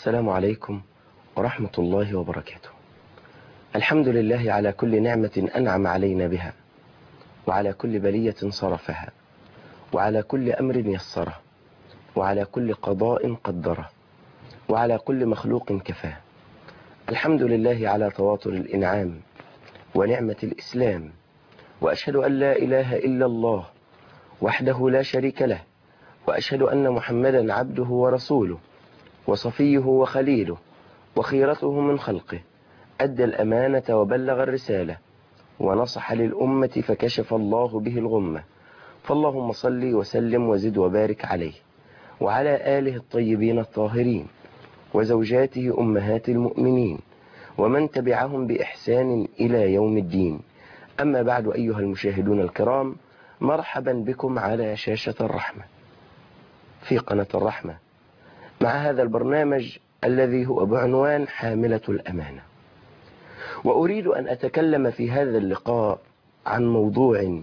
السلام عليكم ورحمة الله وبركاته. الحمد لله على كل نعمة أنعم علينا بها، وعلى كل بلية صرفها، وعلى كل أمر يسره، وعلى كل قضاء قدره، وعلى كل مخلوق كفاه. الحمد لله على تواطر الإنعام ونعمة الإسلام، وأشهد أن لا إله إلا الله وحده لا شريك له، وأشهد أن محمدا عبده ورسوله وصفيه وخليله وخيرته من خلقه، أدى الأمانة وبلغ الرسالة ونصح للأمة فكشف الله به الغمة. فاللهم صل وسلم وزد وبارك عليه وعلى آله الطيبين الطاهرين وزوجاته أمهات المؤمنين ومن تبعهم بإحسان إلى يوم الدين. أما بعد، أيها المشاهدون الكرام، مرحبا بكم على شاشة الرحمة في قناة الرحمة مع هذا البرنامج الذي هو بعنوان حاملة الأمانة. وأريد أن أتكلم في هذا اللقاء عن موضوع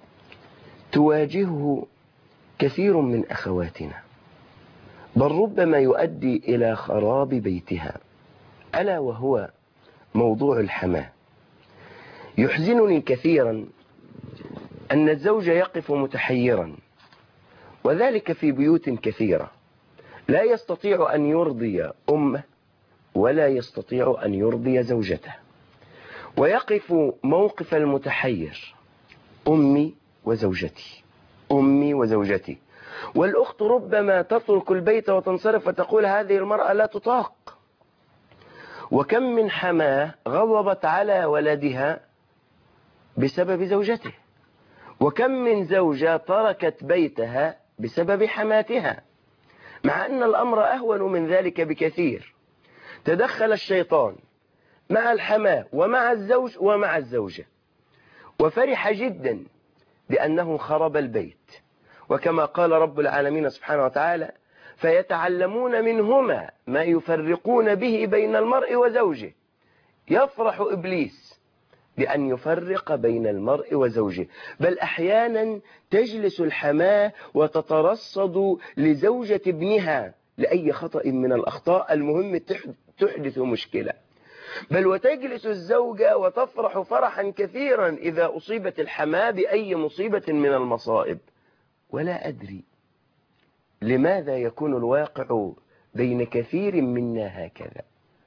تواجهه كثير من أخواتنا، بل ربما يؤدي إلى خراب بيتها، ألا وهو موضوع الحماة. يحزنني كثيرا أن الزوج يقف متحيرا، وذلك في بيوت كثيرة، لا يستطيع أن يرضي أمه ولا يستطيع أن يرضي زوجته، ويقف موقف المتحير: أمي وزوجتي، أمي وزوجتي. والأخت ربما تترك البيت وتنصرف وتقول هذه المرأة لا تطاق. وكم من حماة غضبت على ولدها بسبب زوجته، وكم من زوجة تركت بيتها بسبب حماتها، مع أن الأمر أهون من ذلك بكثير. تدخل الشيطان مع الحماة ومع الزوج ومع الزوجة، وفرح جدا بأنه خرب البيت. وكما قال رب العالمين سبحانه وتعالى: فيتعلمون منهما ما يفرقون به بين المرء وزوجه. يفرح إبليس بأن يفرق بين المرء وزوجه، بل أحيانا تجلس الحماة وتترصد لزوجة ابنها لأي خطأ من الأخطاء المهم تحدث مشكلة، بل وتجلس الزوجة وتفرح فرحا كثيرا إذا أصيبت الحماة بأي مصيبة من المصائب. ولا أدري لماذا يكون الواقع بين كثير منا هكذا.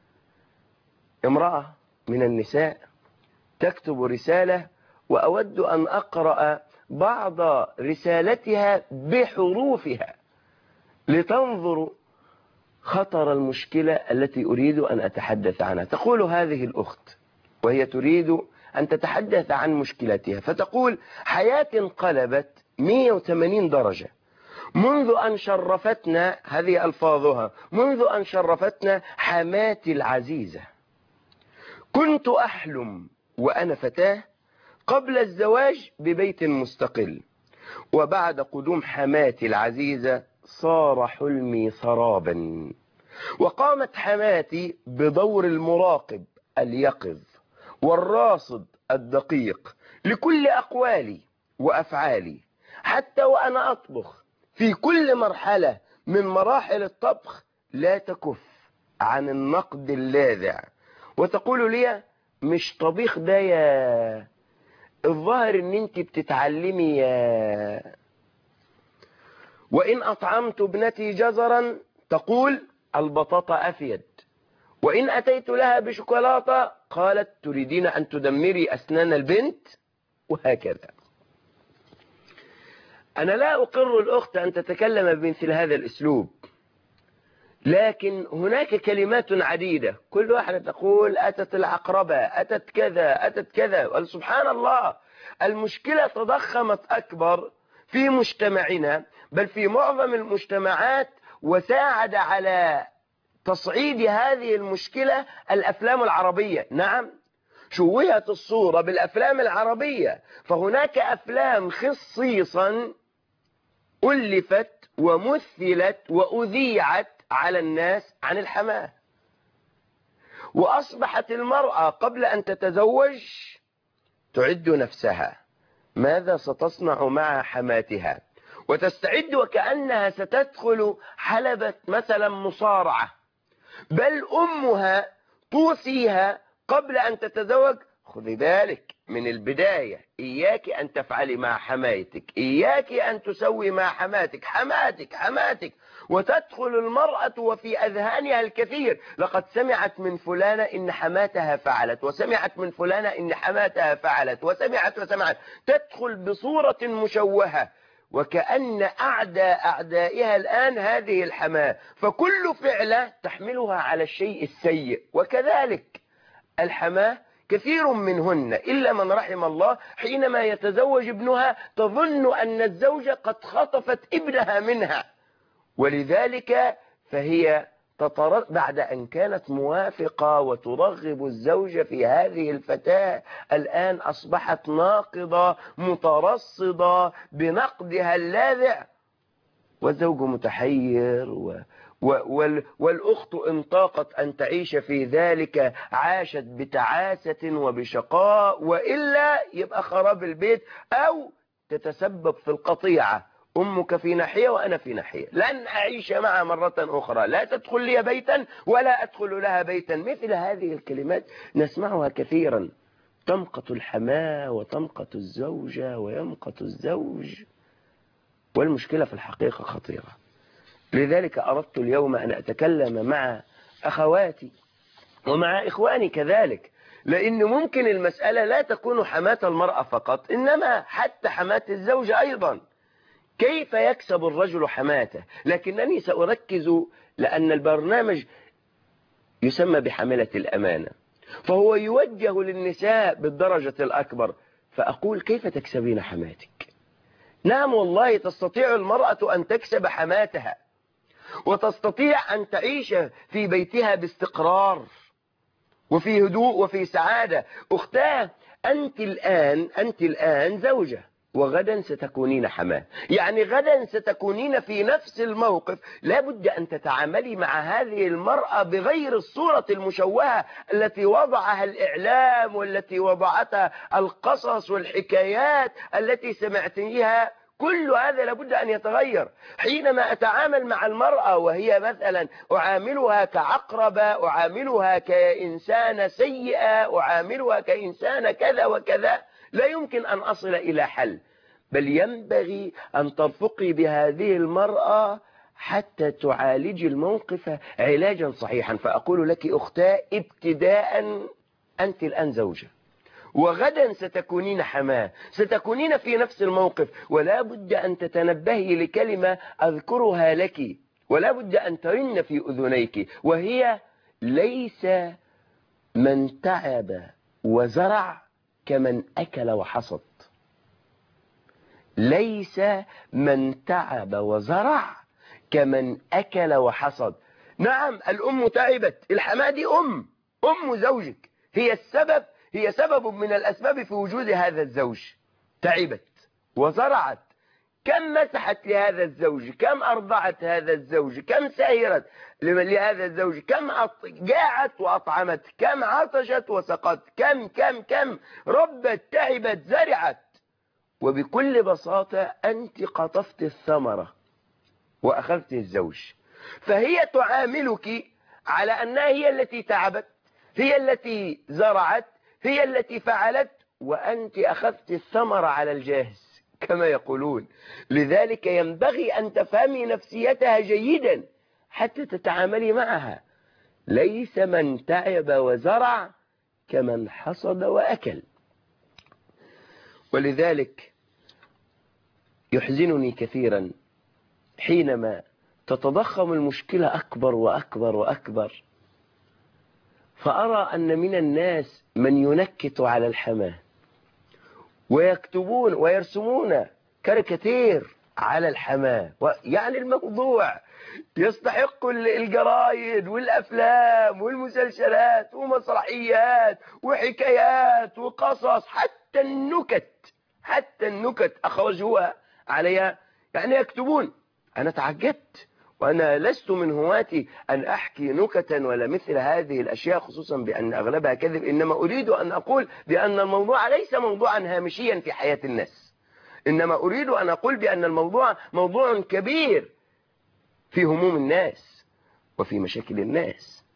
امرأة من النساء تكتب رسالة، وأود أن أقرأ بعض رسالتها بحروفها لتنظر خطر المشكلة التي أريد أن أتحدث عنها. تقول هذه الأخت وهي تريد أن تتحدث عن مشكلتها، فتقول: حياتي انقلبت 180 درجة منذ أن شرفتنا، هذه ألفاظها، منذ أن شرفتنا حماتي العزيزة. كنت أحلم وأنا فتاة قبل الزواج ببيت مستقل، وبعد قدوم حماتي العزيزة صار حلمي سرابا. وقامت حماتي بدور المراقب اليقظ والراصد الدقيق لكل أقوالي وأفعالي، حتى وأنا أطبخ في كل مرحلة من مراحل الطبخ لا تكف عن النقد اللاذع، وتقول لي: مش طبيخ ده يا الظاهر ان انت بتتعلمي يا. وإن أطعمت ابنتي جزرا تقول: البطاطا أفيد. وإن أتيت لها بشوكولاتة قالت: تريدين أن تدمري أسنان البنت؟ وهكذا. أنا لا أقر الأخت أن تتكلم بمثل هذا الأسلوب، لكن هناك كلمات عديدة كل واحدة تقول: أتت العقربة، أتت كذا، أتت كذا. سبحان الله، المشكلة تضخمت أكبر في مجتمعنا، بل في معظم المجتمعات، وساعد على تصعيد هذه المشكلة الأفلام العربية. نعم، شوهت الصورة بالأفلام العربية، فهناك أفلام خصيصا ألفت ومثلت وأذيعت على الناس عن الحماة. وأصبحت المرأة قبل أن تتزوج تعد نفسها ماذا ستصنع مع حماتها، وتستعد وكأنها ستدخل حلبة مثلا مصارعة، بل أمها توصيها قبل أن تتزوج: خذي بالك من البداية، إياك أن تفعلي مع حماتك، إياك أن تسوي مع حماتك، حماتك. وتدخل المرأة وفي أذهانها الكثير: لقد سمعت من فلانة إن حماتها فعلت، وسمعت من فلانة إن حماتها فعلت، وسمعت. تدخل بصورة مشوهة، وكأن أعدائها الآن هذه الحماة، فكل فعلة تحملها على الشيء السيء. وكذلك الحماة كثير منهن إلا من رحم الله حينما يتزوج ابنها تظن أن الزوجة قد خطفت ابنها منها، ولذلك فهي بعد أن كانت موافقة وترغب الزوج في هذه الفتاة، الآن أصبحت ناقضة مترصدة بنقدها اللاذع، والزوج متحير والأخت إن طاقت أن تعيش في ذلك عاشت بتعاسة وبشقاء، وإلا يبقى خراب البيت أو تتسبب في القطيعة. أمك في ناحية وأنا في ناحية، لن أعيش معها مرة أخرى، لا تدخل لي بيتا ولا أدخل لها بيتا. مثل هذه الكلمات نسمعها كثيرا. تمقت الحماة وتمقت الزوجة ويمقت الزوج، والمشكلة في الحقيقة خطيرة. لذلك أردت اليوم أن أتكلم مع أخواتي ومع إخواني كذلك، لأن ممكن المسألة لا تكون حماة المرأة فقط، إنما حتى حماة الزوج أيضا. كيف يكسب الرجل حماته؟ لكنني سأركز، لأن البرنامج يسمى بحملة الأمانة، فهو يوجه للنساء بالدرجة الأكبر. فأقول: كيف تكسبين حماتك؟ نعم والله تستطيع المرأة أن تكسب حماتها، وتستطيع أن تعيش في بيتها باستقرار وفي هدوء وفي سعادة. أختاه، أنت الآن زوجة، وغدا ستكونين حماة، يعني غدا ستكونين في نفس الموقف. لا بد أن تتعاملي مع هذه المرأة بغير الصورة المشوهة التي وضعها الإعلام، والتي وضعتها القصص والحكايات التي سمعتيها. كل هذا لابد أن يتغير. حينما أتعامل مع المرأة وهي مثلا أعاملها كعقربة، أعاملها كإنسانة سيئة، أعاملها كإنسانة كذا وكذا، لا يمكن أن أصل إلى حل، بل ينبغي أن ترفقي بهذه المرأة حتى تعالج الموقف علاجا صحيحا. فأقول لك أختاه، ابتداء أنت الآن زوجة، وغدا ستكونين حماة، ستكونين في نفس الموقف، ولا بد أن تتنبهي لكلمة أذكرها لك، ولا بد أن ترن في أذنيك، وهي: ليس من تعب وزرع كمن أكل وحصد. ليس من تعب وزرع كمن أكل وحصد. نعم الأم تعبت، الحماة دي أم زوجك، هي سبب من الأسباب في وجود هذا الزوج. تعبت وزرعت، كم مسحت لهذا الزوج، كم أرضعت هذا الزوج، كم سهرت لهذا الزوج، كم جاعت وأطعمت، كم عطشت وسقت، كم ربت، تعبت، زرعت. وبكل بساطة أنت قطفت الثمرة وأخذت الزوج، فهي تعاملك على أنها هي التي تعبت، هي التي زرعت، هي التي فعلت، وأنت أخذت الثمرة على الجاهز كما يقولون. لذلك ينبغي أن تفهمي نفسيتها جيدا حتى تتعاملي معها. ليس من تعب وزرع كمن حصد وأكل. ولذلك يحزنني كثيرا حينما تتضخم المشكلة أكبر وأكبر وأكبر، فأرى أن من الناس من ينكت على الحماة، ويكتبون ويرسمون كاريكاتير على الحماة، يعني الموضوع يستحق الجرايد والأفلام والمسلسلات ومسرحيات وحكايات وقصص، حتى النكت أخرجوها عليها، يعني يكتبون. أنا تعجبت، وأنا لست من هواتي أن أحكي نكتا ولا مثل هذه الأشياء، خصوصا بأن أغلبها كذب، إنما أريد أن أقول بأن الموضوع ليس موضوعا هامشيا في حياة الناس، إنما أريد أن أقول بأن الموضوع موضوع كبير في هموم الناس وفي مشاكل الناس.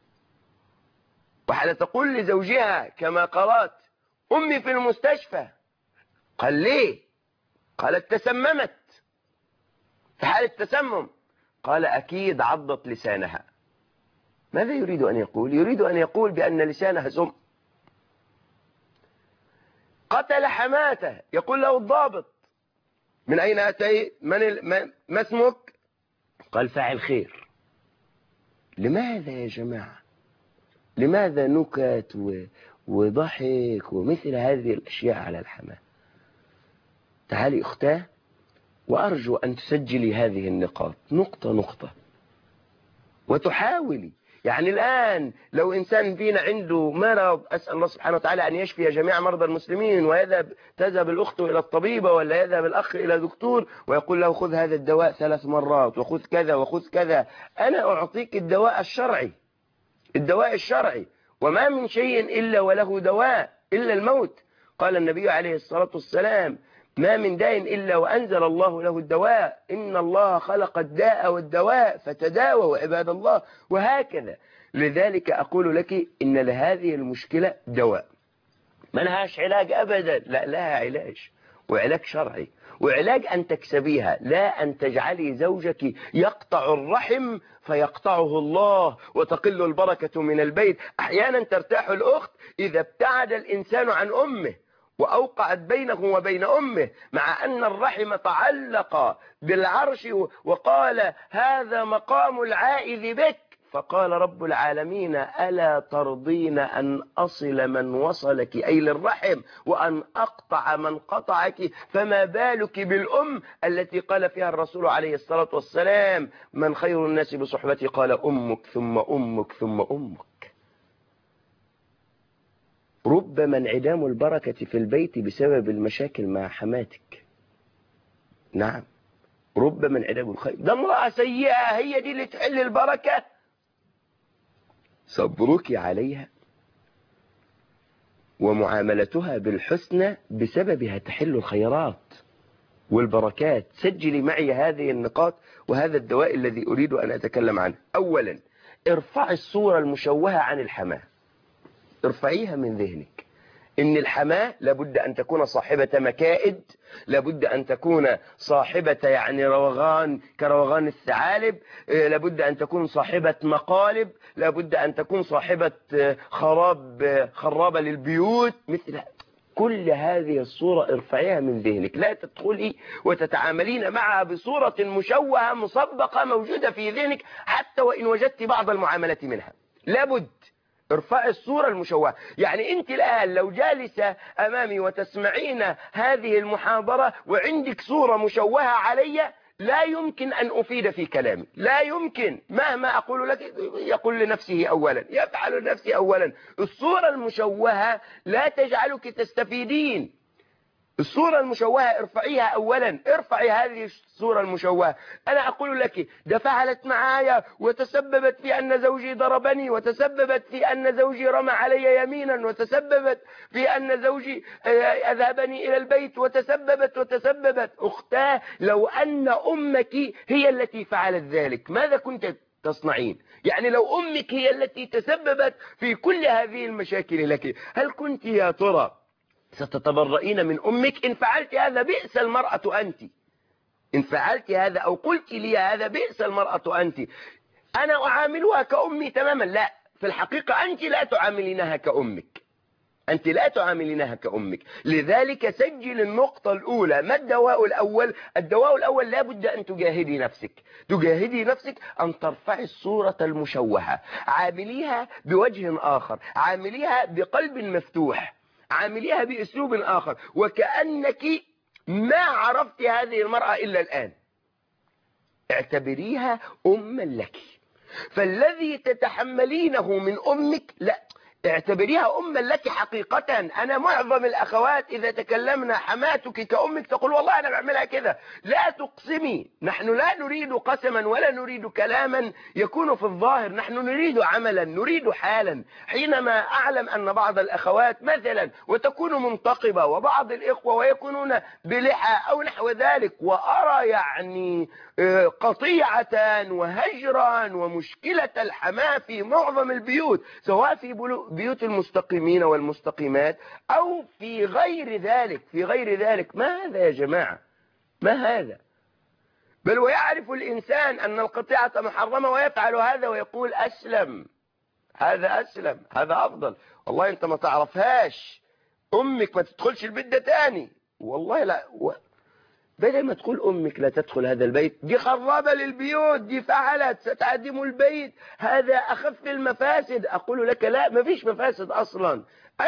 وحال تقول لزوجها كما قالت أمي في المستشفى. قال ليه؟ قالت تسممت. في حالة تسمم. قال أكيد عضت لسانها. ماذا يريد أن يقول؟ يريد أن يقول بأن لسانها سم. قتل حماته. يقول له الضابط من أين أتيت؟ ما اسمك؟ قال فاعل خير. لماذا يا جماعة؟ لماذا نكت وضحك ومثل هذه الأشياء على الحماة؟ تعالي أختاه، وأرجو أن تسجلي هذه النقاط نقطة نقطة وتحاولي. يعني الآن لو إنسان فينا عنده مرض، أسأل الله سبحانه وتعالى أن يشفي جميع مرضى المسلمين، تذهب الأخت إلى الطبيبة ولا يذهب الأخ إلى دكتور ويقول له خذ هذا الدواء 3 مرات وخذ كذا وخذ كذا. أنا أعطيك الدواء الشرعي، الدواء الشرعي، وما من شيء إلا وله دواء إلا الموت. قال النبي عليه الصلاة والسلام ما من داء إلا وأنزل الله له الدواء، إن الله خلق الداء والدواء فتداووا عباد الله، وهكذا. لذلك أقول لك إن لهذه المشكلة دواء، ما لهاش علاج أبدا، لا لها علاج، وعلاج شرعي، وعلاج أن تكسبيها، لا أن تجعلي زوجك يقطع الرحم فيقطعه الله وتقل البركة من البيت. أحيانا ترتاح الأخت إذا ابتعد الإنسان عن أمه وأوقعت بينه وبين أمه، مع أن الرحم تعلق بالعرش، وقال هذا مقام العائذ بك. فقال رب العالمين ألا ترضين أن أصل من وصلك أي للرحم وأن أقطع من قطعك؟ فما بالك بالأم التي قال فيها الرسول عليه الصلاة والسلام من خير الناس بصحبتي؟ قال أمك ثم أمك ثم أمك. ربما انعدام البركة في البيت بسبب المشاكل مع حماتك. نعم، ربما انعدام الخير. ده امرأة سيئة هي دي اللي تحل البركة. صبرك عليها ومعاملتها بالحسنى بسببها تحل الخيرات والبركات. سجلي معي هذه النقاط وهذا الدواء الذي أريد أن أتكلم عنه. أولا، ارفع الصورة المشوهة عن الحماة، ارفعيها من ذهنك. إن الحماة لابد أن تكون صاحبة مكائد، لابد أن تكون صاحبة يعني روغان كروغان الثعالب، لابد أن تكون صاحبة مقالب، لابد أن تكون صاحبة خرابة للبيوت. مثل كل هذه الصورة ارفعيها من ذهنك، لا تدخلي وتتعاملين معها بصورة مشوهة مسبقة موجودة في ذهنك حتى وإن وجدت بعض المعاملات منها. لابد ارفعي الصورة المشوهة. يعني انت الآن لو جالسة امامي وتسمعين هذه المحاضرة وعندك صورة مشوهة علي، لا يمكن ان افيد في كلامي، لا يمكن. مهما اقول لك يقول لنفسه اولا، يفعل لنفسه اولا. الصورة المشوهة لا تجعلك تستفيدين. الصورة المشوهة ارفعيها أولا، ارفعي هذه الصورة المشوهة. أنا أقول لك ده فعلت معايا وتسببت في أن زوجي ضربني، وتسببت في أن زوجي رمى علي يمينا، وتسببت في أن زوجي أذهبني إلى البيت، وتسببت. أختاه لو أن أمك هي التي فعلت ذلك ماذا كنت تصنعين؟ يعني لو أمك هي التي تسببت في كل هذه المشاكل لك، هل كنت يا ترى ستتبرئين من أمك؟ إن فعلت هذا بئس المرأة أنت، إن فعلت هذا أو قلت لي هذا بئس المرأة أنت. أنا أعاملها كأمي تماما. لا، في الحقيقة أنت لا تعاملينها كأمك، أنت لا تعاملينها كأمك. لذلك سجل النقطة الأولى. ما الدواء الأول؟ الدواء الأول لابد أن تجاهدي نفسك، تجاهدي نفسك أن ترفعي الصورة المشوهة. عامليها بوجه آخر، عامليها بقلب مفتوح، عامليها بأسلوب آخر، وكأنك ما عرفت هذه المرأة إلا الآن. اعتبريها أما لك، فالذي تتحملينه من أمك لا، اعتبريها أما لك حقيقة. أنا معظم الأخوات إذا تكلمنا حماتك كأمك تقول والله أنا بعملها كذا. لا تقسمي، نحن لا نريد قسما ولا نريد كلاما يكون في الظاهر، نحن نريد عملا، نريد حالا. حينما أعلم أن بعض الأخوات مثلا وتكون منتقبة وبعض الإخوة ويكونون بلحى أو نحو ذلك، وأرى يعني قطيعة وهجرا ومشكلة الحماة في معظم البيوت، سواء بيوت المستقيمين والمستقيمات أو في غير ذلك، في غير ذلك. ما هذا يا جماعة؟ ما هذا؟ بل ويعرف الإنسان أن القطيعة محرمة ويفعل هذا ويقول أسلم، هذا أسلم، هذا أفضل. والله أنت ما تعرفهاش، أمك ما تدخلش البيت ده تاني. والله لا، بدل ما تقول أمك لا تدخل هذا البيت، دي خرابة للبيوت، دي فعلت ستعدم البيت، هذا أخف المفاسد. أقول لك لا، ما فيش مفاسد أصلا.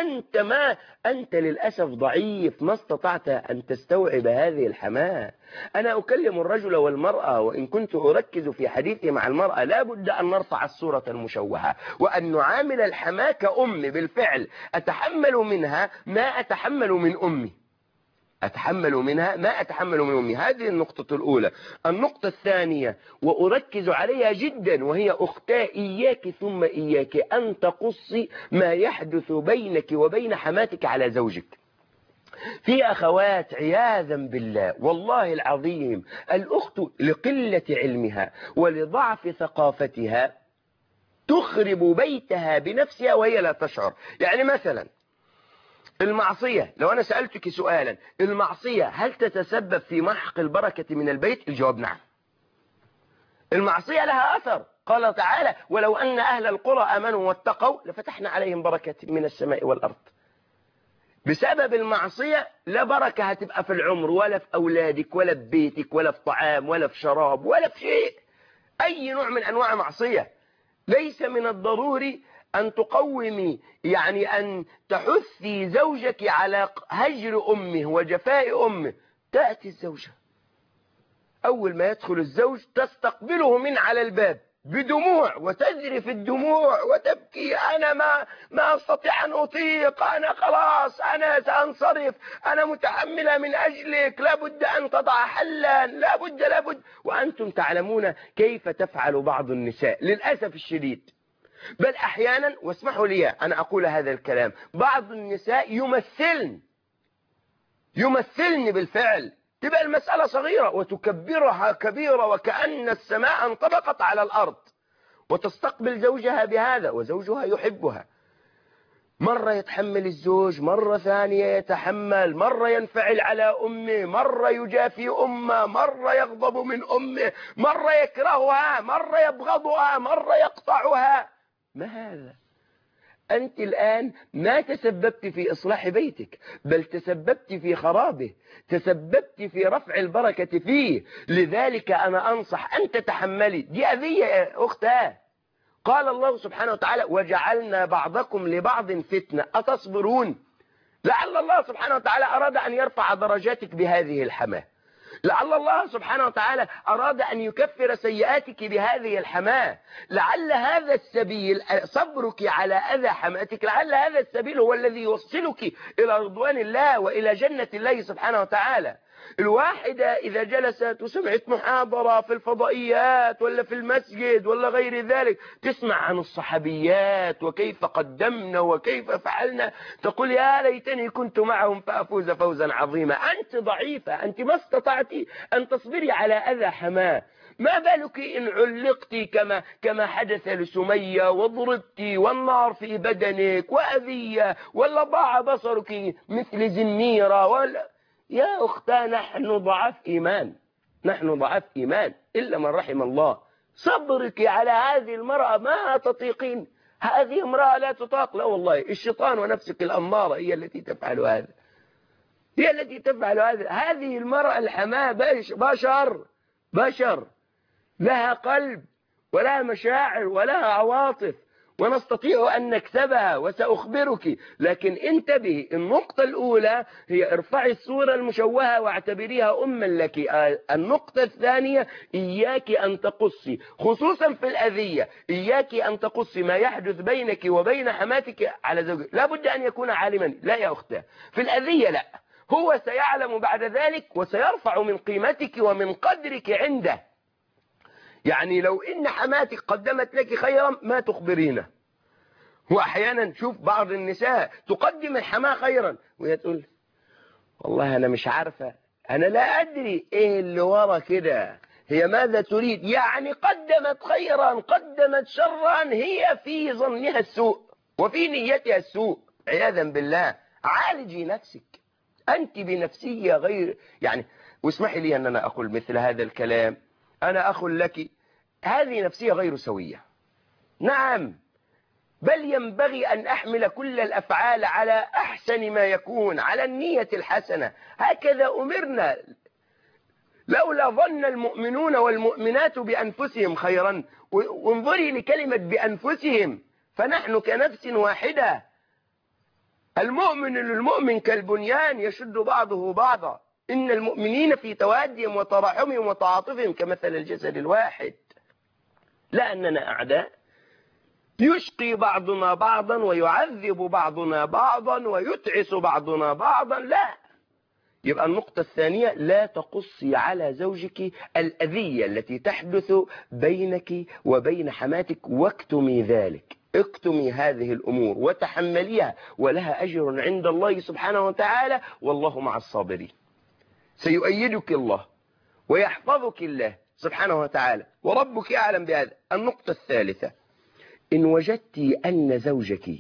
أنت للأسف ضعيف، ما استطعت أن تستوعب هذه الحماة. أنا أكلم الرجل والمرأة، وإن كنت أركز في حديثي مع المرأة لا بد أن نرفع الصورة المشوهة، وأن نعامل الحماة كأم بالفعل. أتحمل منها ما أتحمل من أمي، أتحمل منها ما أتحمل من أمي. هذه النقطة الأولى. النقطة الثانية وأركز عليها جدا، وهي أختاه، إياك ثم إياك أن تقصي ما يحدث بينك وبين حماتك على زوجك. في أخوات عياذا بالله والله العظيم، الأخت لقلة علمها ولضعف ثقافتها تخرب بيتها بنفسها وهي لا تشعر. يعني مثلا المعصية، لو أنا سألتك سؤالا، المعصية هل تتسبب في محق البركة من البيت؟ الجواب نعم. المعصية لها أثر، قال تعالى ولو أن أهل القرى آمنوا واتقوا لفتحنا عليهم بركة من السماء والأرض. بسبب المعصية لا بركة هتبقى في العمر ولا في أولادك ولا في بيتك ولا في طعام ولا في شراب ولا في شيء. أي نوع من أنواع معصية. ليس من الضروري أن تقومي، يعني أن تحثي زوجك على هجر أمه وجفاء أمه. تأتي الزوجة أول ما يدخل الزوج تستقبله من على الباب بدموع وتجري في الدموع وتبكي، أنا ما أستطيع أن أطيق، أنا خلاص، أنا سأنصرف، أنا متحملة من أجلك، لابد أن تضع حلا، لابد. وأنتم تعلمون كيف تفعل بعض النساء للأسف الشديد. بل أحيانا، واسمحوا لي أنا أقول هذا الكلام، بعض النساء يمثلن بالفعل. تبقى المسألة صغيرة وتكبرها كبيرة وكأن السماء انطبقت على الأرض، وتستقبل زوجها بهذا، وزوجها يحبها. مرة يتحمل الزوج، مرة ثانية يتحمل، مرة ينفعل على أمه، مرة يجافي أمه، مرة يغضب من أمه، مرة يكرهها، مرة يبغضها، مرة يقطعها. ما هذا؟ أنت الآن ما تسببت في إصلاح بيتك، بل تسببت في خرابه، تسببت في رفع البركة فيه. لذلك أنا أنصح أن تتحملي، دي أذية يا أختاه. قال الله سبحانه وتعالى وجعلنا بعضكم لبعض فتنة أتصبرون. لعل الله سبحانه وتعالى أراد أن يرفع درجاتك بهذه الحماة، لعل الله سبحانه وتعالى أراد أن يكفر سيئاتك بهذه الحماة. لعل هذا السبيل، صبرك على أذى حماتك، لعل هذا السبيل هو الذي يوصلك إلى رضوان الله وإلى جنة الله سبحانه وتعالى. الواحدة إذا جلست وسمعت محاضرة في الفضائيات ولا في المسجد ولا غير ذلك، تسمع عن الصحابيات وكيف قدمنا وكيف فعلنا، تقول يا ليتني كنت معهم فأفوز فوزا عظيما. أنت ضعيفة، أنت ما استطعت أن تصبري على أذى حماه، ما بالك إن علقت كما حدث لسمية وضربت والنار في بدنك وأذية، ولا ضاع بصرك مثل زنيرة يا أختاه نحن ضعاف إيمان، نحن ضعاف إيمان إلا من رحم الله. صبرك على هذه المرأة ما تطيقين، هذه امرأة لا تطاق. لا والله، الشيطان ونفسك الأمارة هي التي تفعل هذا، هي التي تفعل هذا. هذه المرأة الحماة بشر لها قلب ولها مشاعر ولها عواطف، ونستطيع أن نكسبها وسأخبرك. لكن انتبهي، النقطة الأولى هي ارفعي الصورة المشوهة واعتبريها أما لك. النقطة الثانية إياك أن تقصي، خصوصا في الأذية، إياك أن تقصي ما يحدث بينك وبين حماتك على زوجك. لا بد أن يكون عالما، لا يا أختي، في الأذية لا، هو سيعلم بعد ذلك وسيرفع من قيمتك ومن قدرك عنده. يعني لو إن حماتك قدمت لك خيرا ما تخبرينه. وأحيانا شوف بعض النساء تقدم الحماة خيرا وهي تقول والله أنا مش عارفة، أنا لا أدري إيه اللي ورا كده، هي ماذا تريد؟ يعني قدمت خيرا قدمت شرا، هي في ظنها السوء. وفي نيتها السوء عياذا بالله. عالجي نفسك أنت بنفسية غير يعني. واسمحي لي أن أنا أقول مثل هذا الكلام، أنا أخ لك، هذه نفسية غير سوية. نعم، بل ينبغي أن أحمل كل الأفعال على أحسن ما يكون، على النية الحسنة. هكذا أمرنا. لولا ظن المؤمنون والمؤمنات بأنفسهم خيرا، وانظري لكلمة بأنفسهم، فنحن كنفس واحدة. المؤمن للمؤمن كالبنيان يشد بعضه بعضا. إن المؤمنين في توادهم وتراحمهم وتعاطفهم كمثل الجسد الواحد. لا أننا أعداء يشقي بعضنا بعضا ويعذب بعضنا بعضا ويتعس بعضنا بعضا، لا. يبقى النقطة الثانية، لا تقصي على زوجك الأذية التي تحدث بينك وبين حماتك، واكتمي ذلك. اكتمي هذه الأمور وتحمليها، ولها أجر عند الله سبحانه وتعالى، والله مع الصابرين. سيؤيدك الله ويحفظك الله سبحانه وتعالى، وربك أعلم بهذا. النقطة الثالثة، إن وجدت أن زوجك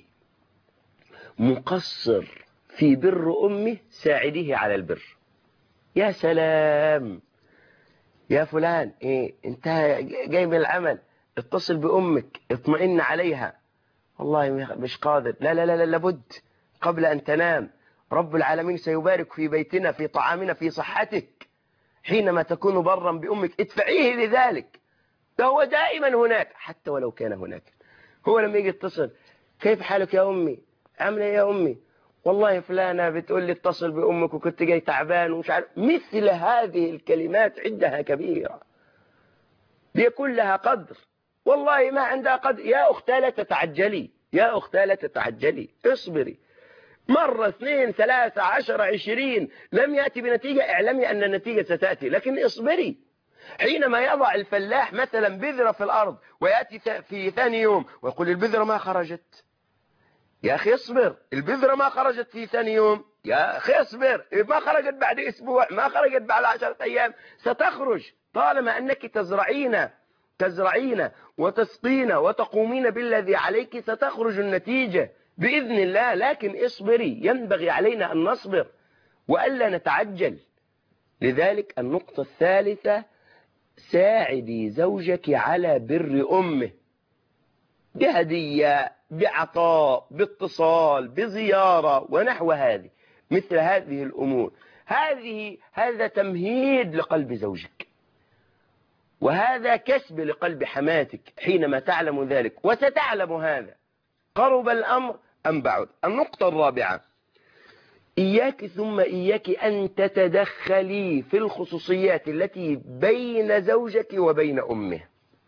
مقصر في بر أمه، ساعديه على البر. يا سلام يا فلان، إيه انت جاي من العمل، اتصل بأمك، اطمئن عليها. والله مش قادر. لا لا لا، لابد قبل أن تنام. رب العالمين سيبارك في بيتنا، في طعامنا، في صحتك. حينما تكون برا بأمك ادفعيه لذلك. فهو دائما هناك حتى ولو كان هناك. هو لما يجي يتصل، كيف حالك يا أمي، عامله يا أمي، والله فلانة بتقول لي اتصل بأمك وكنت جاي تعبان ومش عارف. مثل هذه الكلمات عندها كبيرة، بيكون لها قدر. والله ما عندها قدر. يا أختي لا تتعجلي، يا أختي لا تتعجلي، اصبري. مرة 2 3 10 20 لم يأتي بنتيجة، اعلمي أن النتيجة ستأتي، لكن اصبري. حينما يضع الفلاح مثلا بذرة في الأرض ويأتي في ثاني يوم ويقول البذرة ما خرجت، يا أخي اصبر. البذرة ما خرجت في ثاني يوم، يا أخي اصبر. ما خرجت بعد أسبوع، ما خرجت بعد 10 أيام، ستخرج. طالما أنك تزرعين وتسقين وتقومين بالذي عليك، ستخرج النتيجة بإذن الله. لكن اصبري، ينبغي علينا أن نصبر وألا نتعجل. لذلك النقطة الثالثة، ساعدي زوجك على بر أمه، بهدية، بعطاء، باتصال، بزيارة ونحو هذه. مثل هذه الأمور، هذا تمهيد لقلب زوجك، وهذا كسب لقلب حماتك حينما تعلم ذلك، وستعلم هذا قرب الأمر أم بعد. النقطة الرابعة، إياك ثم إياك أن تتدخلي في الخصوصيات التي بين زوجك وبين أمه.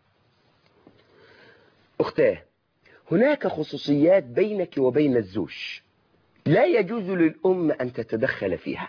أختاه، هناك خصوصيات بينك وبين الزوج لا يجوز للأم أن تتدخل فيها.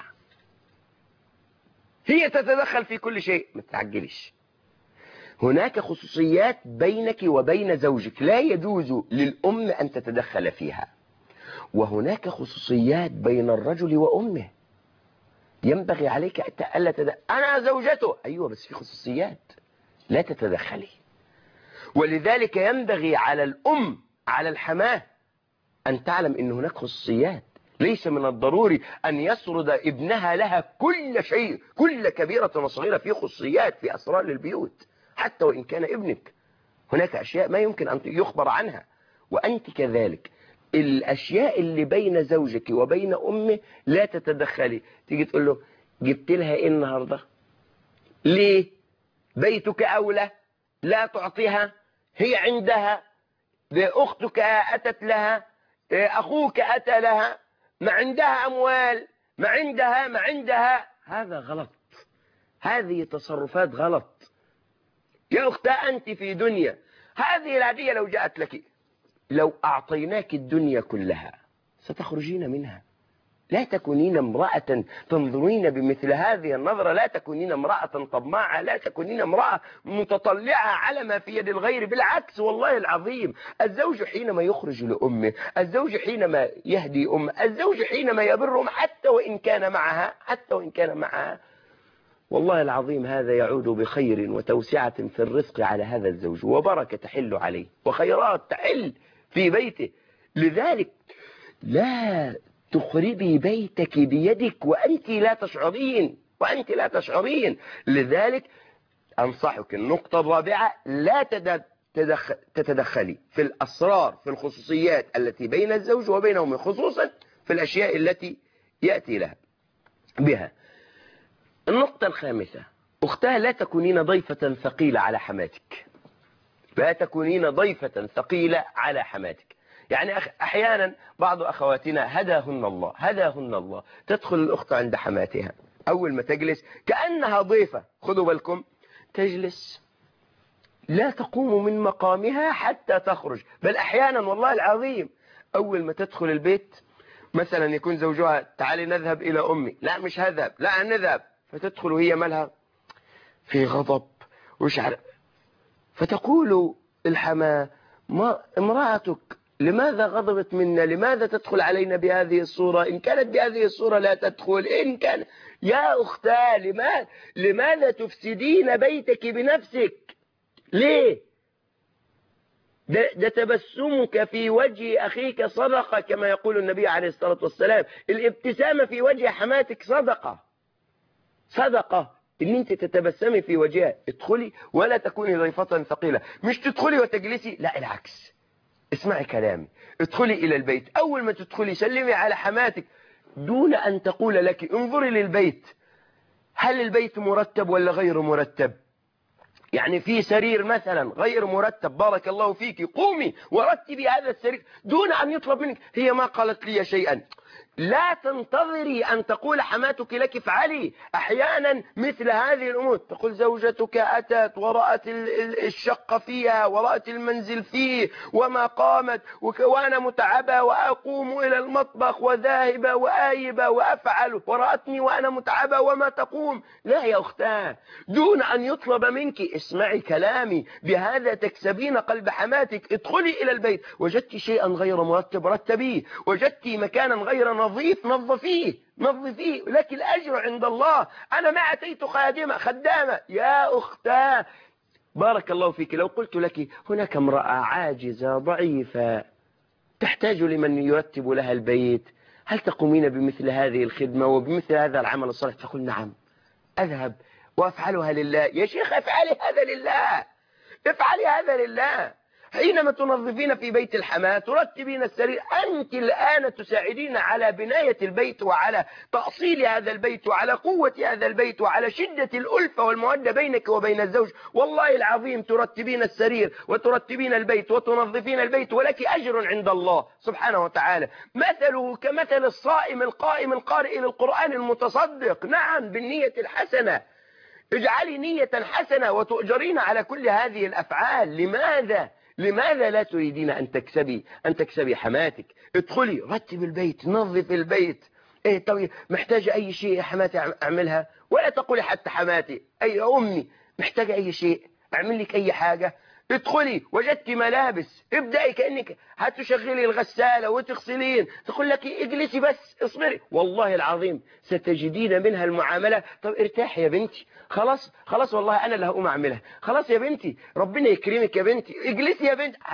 هي تتدخل في كل شيء، ما تعجلش. هناك خصوصيات بينك وبين زوجك لا يجوز للأم أن تتدخل فيها، وهناك خصوصيات بين الرجل وأمه ينبغي عليك ألا تتدخل. أنا زوجته، أيوة، بس في خصوصيات لا تتدخلي. ولذلك ينبغي على الأم، على الحماة، أن تعلم أن هناك خصوصيات. ليس من الضروري أن يسرد ابنها لها كل شيء، كل كبيرة وصغيرة. في خصوصيات، في أسرار للبيوت، حتى وإن كان ابنك. هناك أشياء ما يمكن أن يخبر عنها، وأنت كذلك. الأشياء اللي بين زوجك وبين أمه لا تتدخلي. تيجي تقول له جبت لها إيه النهاردة؟ ليه؟ بيتك أولى، لا تعطيها، هي عندها، أختك أتت لها، أخوك أتى لها، ما عندها أموال، ما عندها. هذا غلط، هذه تصرفات غلط. يا أختي أنت في دنيا، هذه الهدية لو جاءت لك، لو أعطيناك الدنيا كلها ستخرجين منها. لا تكونين امرأة تنظرين بمثل هذه النظرة، لا تكونين امرأة طماعة، لا تكونين امرأة متطلعة على ما في يد الغير. بالعكس، والله العظيم، الزوج حينما يخرج لأمه، الزوج حينما يهدي أمه، الزوج حينما يبر أمه، حتى وإن كان معها، والله العظيم هذا يعود بخير وتوسعة في الرزق على هذا الزوج، وبركة تحل عليه، وخيرات تحل في بيته. لذلك لا تخربي بيتك بيدك وأنت لا تشعرين، وأنت لا تشعرين. لذلك أنصحك النقطة الرابعة: لا تتدخلي في الأسرار، في الخصوصيات التي بين الزوج وبينهم، خصوصا في الأشياء التي يأتي لها بها. النقطة الخامسة: أختها، لا تكونين ضيفة ثقيلة على حماتك. لا تكونين ضيفة ثقيلة على حماتك. يعني أحيانا بعض أخواتنا هداهن الله تدخل الأخت عند حماتها، أول ما تجلس كأنها ضيفة، خذوا بالكم، تجلس لا تقوم من مقامها حتى تخرج. بل أحيانا والله العظيم أول ما تدخل البيت مثلا يكون زوجها: تعالي نذهب إلى أمي. لا مش هذهب، لا نذهب. فتدخل وهي مالها في غضب وشعر، فتقول الحماة: ما امرأتك لماذا غضبت منا؟ لماذا تدخل علينا بهذه الصورة؟ إن كانت بهذه الصورة لا تدخل. إن كان يا أختاه لماذا تفسدين بيتك بنفسك؟ ليه؟ ده تبسمك في وجه أخيك صدقة، كما يقول النبي عليه الصلاة والسلام. الابتسامة في وجه حماتك صدقة ان انت تتبسمي في وجهها. ادخلي ولا تكوني ضيفة ثقيلة. مش تدخلي وتجلسي، لا العكس، اسمعي كلامي. ادخلي الى البيت، اول ما تدخلي سلمي على حماتك دون ان تقول لك. انظري للبيت، هل البيت مرتب ولا غير مرتب؟ يعني في سرير مثلا غير مرتب، بارك الله فيك، قومي ورتبي هذا السرير دون أن يطلب منك. هي ما قالت لي شيئا، لا تنتظري أن تقول حماتك لك افعلي. أحيانا مثل هذه الأمور تقول زوجتك أتت ورأت الشقة فيها ورأت المنزل فيه وما قامت، وأنا متعبة وأقوم إلى المطبخ وذاهبة وآيبة وأفعل، ورأتني وأنا متعبة وما تقوم. لا يا أختاه، دون أن يطلب منك اسمعي كلامي، بهذا تكسبين قلب حماتك. ادخلي إلى البيت، وجدت شيئا غير مرتب رتبيه، وجدت مكانا غير نظيف نظفيه، لك الأجر عند الله. أنا ما أتيت خدامة يا أختاه، بارك الله فيك. لو قلت لك هناك امرأة عاجزة ضعيفة تحتاج لمن يرتب لها البيت، هل تقومين بمثل هذه الخدمة وبمثل هذا العمل الصالح؟ تقول نعم أذهب وأفعلها لله. يا شيخ افعلي هذا لله، افعلي هذا لله. حينما تنظفين في بيت الحماة، ترتبين السرير، أنت الآن تساعدين على بناية البيت وعلى تأصيل هذا البيت وعلى قوة هذا البيت وعلى شدة الألفة والمودة بينك وبين الزوج. والله العظيم ترتبين السرير وترتبين البيت وتنظفين البيت ولك أجر عند الله سبحانه وتعالى. مثله كمثل الصائم القائم القارئ للقرآن المتصدق. نعم بالنية الحسنة، اجعلي نية حسنة وتؤجرين على كل هذه الأفعال. لماذا لا تريدين أن تكسبي حماتك؟ ادخلي رتب البيت، نظف البيت. ايه طيب محتاجة أي شيء يا حماتي أعملها، ولا تقولي حتى حماتي أي أمي محتاجة أي شيء أعمل لك أي حاجة. ادخلي وجدت ملابس، ابدأي كأنك هتشغلي الغسالة وتغسلين، تقول لك اجلسي بس اصبري. والله العظيم ستجدين منها المعاملة. طب ارتاحي يا بنتي، خلاص والله أنا اللي هقوم أعملها. خلاص يا بنتي ربنا يكرمك يا بنتي، اجلسي يا بنتي.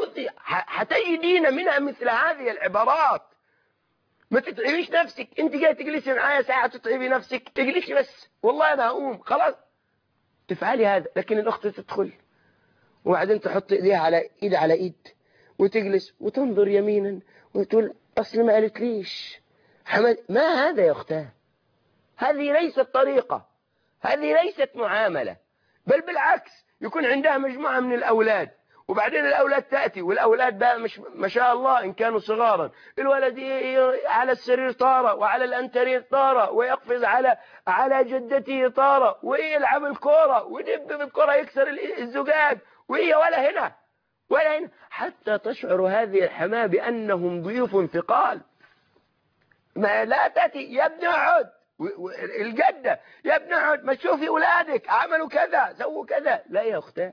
هتجدين منها مثل هذه العبارات. ما تتعبيش نفسك، انت جاي تجلسي معايا ساعة تتعبي نفسك، اجلسي بس والله أنا هقوم خلاص. تفعلي هذا. لكن الأخت تدخل وبعدين تحط ايديها على ايد وتجلس وتنظر يمينا وتقول اصل ما قالت ليش حمد. ما هذا يا اختاه؟ هذه ليست طريقة، هذه ليست معاملة. بل بالعكس، يكون عندها مجموعة من الأولاد، وبعدين الأولاد تأتي، والأولاد بقى مش ما شاء الله إن كانوا صغارا، الولد على السرير طارة وعلى الأنترير طارة ويقفز على جدته طارة ويلعب الكورة ويدب بالكرة يكسر الزجاج، وهي ولا هنا حتى تشعر هذه الحماة بأنهم ضيوف ثقال. ما لا تأتي يا ابن اقعد، الجدة يا ابن اقعد، ما تشوفي أولادك عملوا كذا سووا كذا. لا يا أختاه،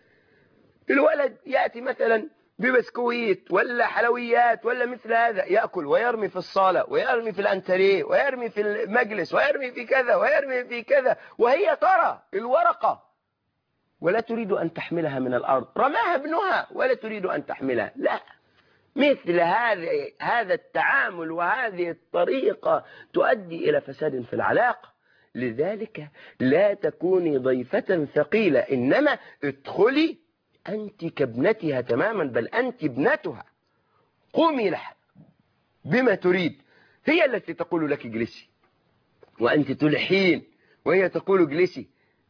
الولد يأتي مثلا ببسكويت ولا حلويات ولا مثل هذا، يأكل ويرمي في الصالة ويرمي في الأنتريه ويرمي في المجلس ويرمي في كذا ويرمي في كذا، وهي ترى الورقة ولا تريد أن تحملها من الأرض. رماها ابنها ولا تريد أن تحملها. لا، مثل هذا التعامل وهذه الطريقة تؤدي إلى فساد في العلاقة. لذلك لا تكوني ضيفة ثقيلة، إنما ادخلي أنت كابنتها تماما، بل أنت ابنتها. قومي لها بما تريد، هي التي تقول لك اجلسي وأنت تلحين وهي تقول اجلسي.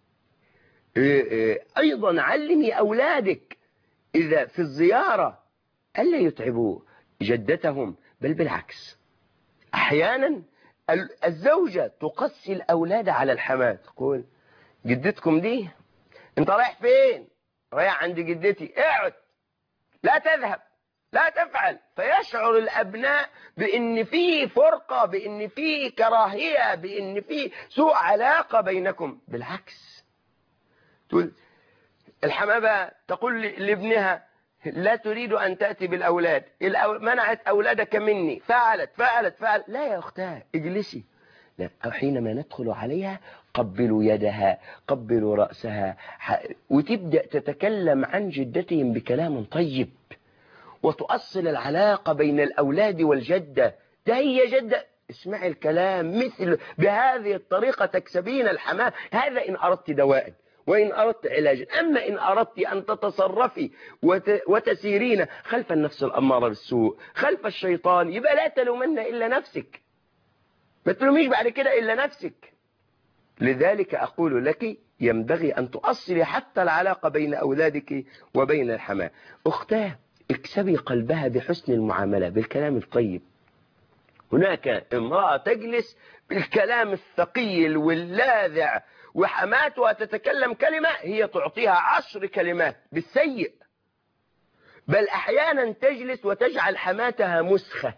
أيضا علمي أولادك إذا في الزيارة ألا يتعبوا جدتهم، بل بالعكس. أحيانا الزوجة تقسي الأولاد على الحماة، تقول جدتكم دي انت رايح فين؟ رايح عند جدتي، اقعد، لا تذهب، لا تفعل. فيشعر الأبناء بأن في فرقة، بأن في كراهية، بأن في سوء علاقة بينكم. بالعكس، تقول الحمامة تقول لابنها لا تريد أن تأتي بالأولاد، منعت أولادك مني، فعلت. لا يا أختها اجلسي. لا، أو حينما ندخل عليها قبلوا يدها، قبلوا رأسها، وتبدأ تتكلم عن جدتهم بكلام طيب، وتؤصل العلاقة بين الأولاد والجدة. ده هي جدة، اسمعي الكلام مثل بهذه الطريقة تكسبين الحماة. هذا إن أردت دواء وإن أردت علاجا. أما إن أردت أن تتصرفي وتسيرين خلف النفس الأمارة بالسوء، خلف الشيطان، يبقى لا تلومن إلا نفسك، ما تلوميش بعد كده إلا نفسك. لذلك أقول لك ينبغي أن تؤصلي حتى العلاقة بين أولادك وبين الحماة. أختاه اكسبي قلبها بحسن المعاملة، بالكلام الطيب. هناك امرأة تجلس بالكلام الثقيل واللاذع، وحماتها تتكلم كلمة هي تعطيها 10 كلمات بالسيء، بل أحيانا تجلس وتجعل حماتها مسخة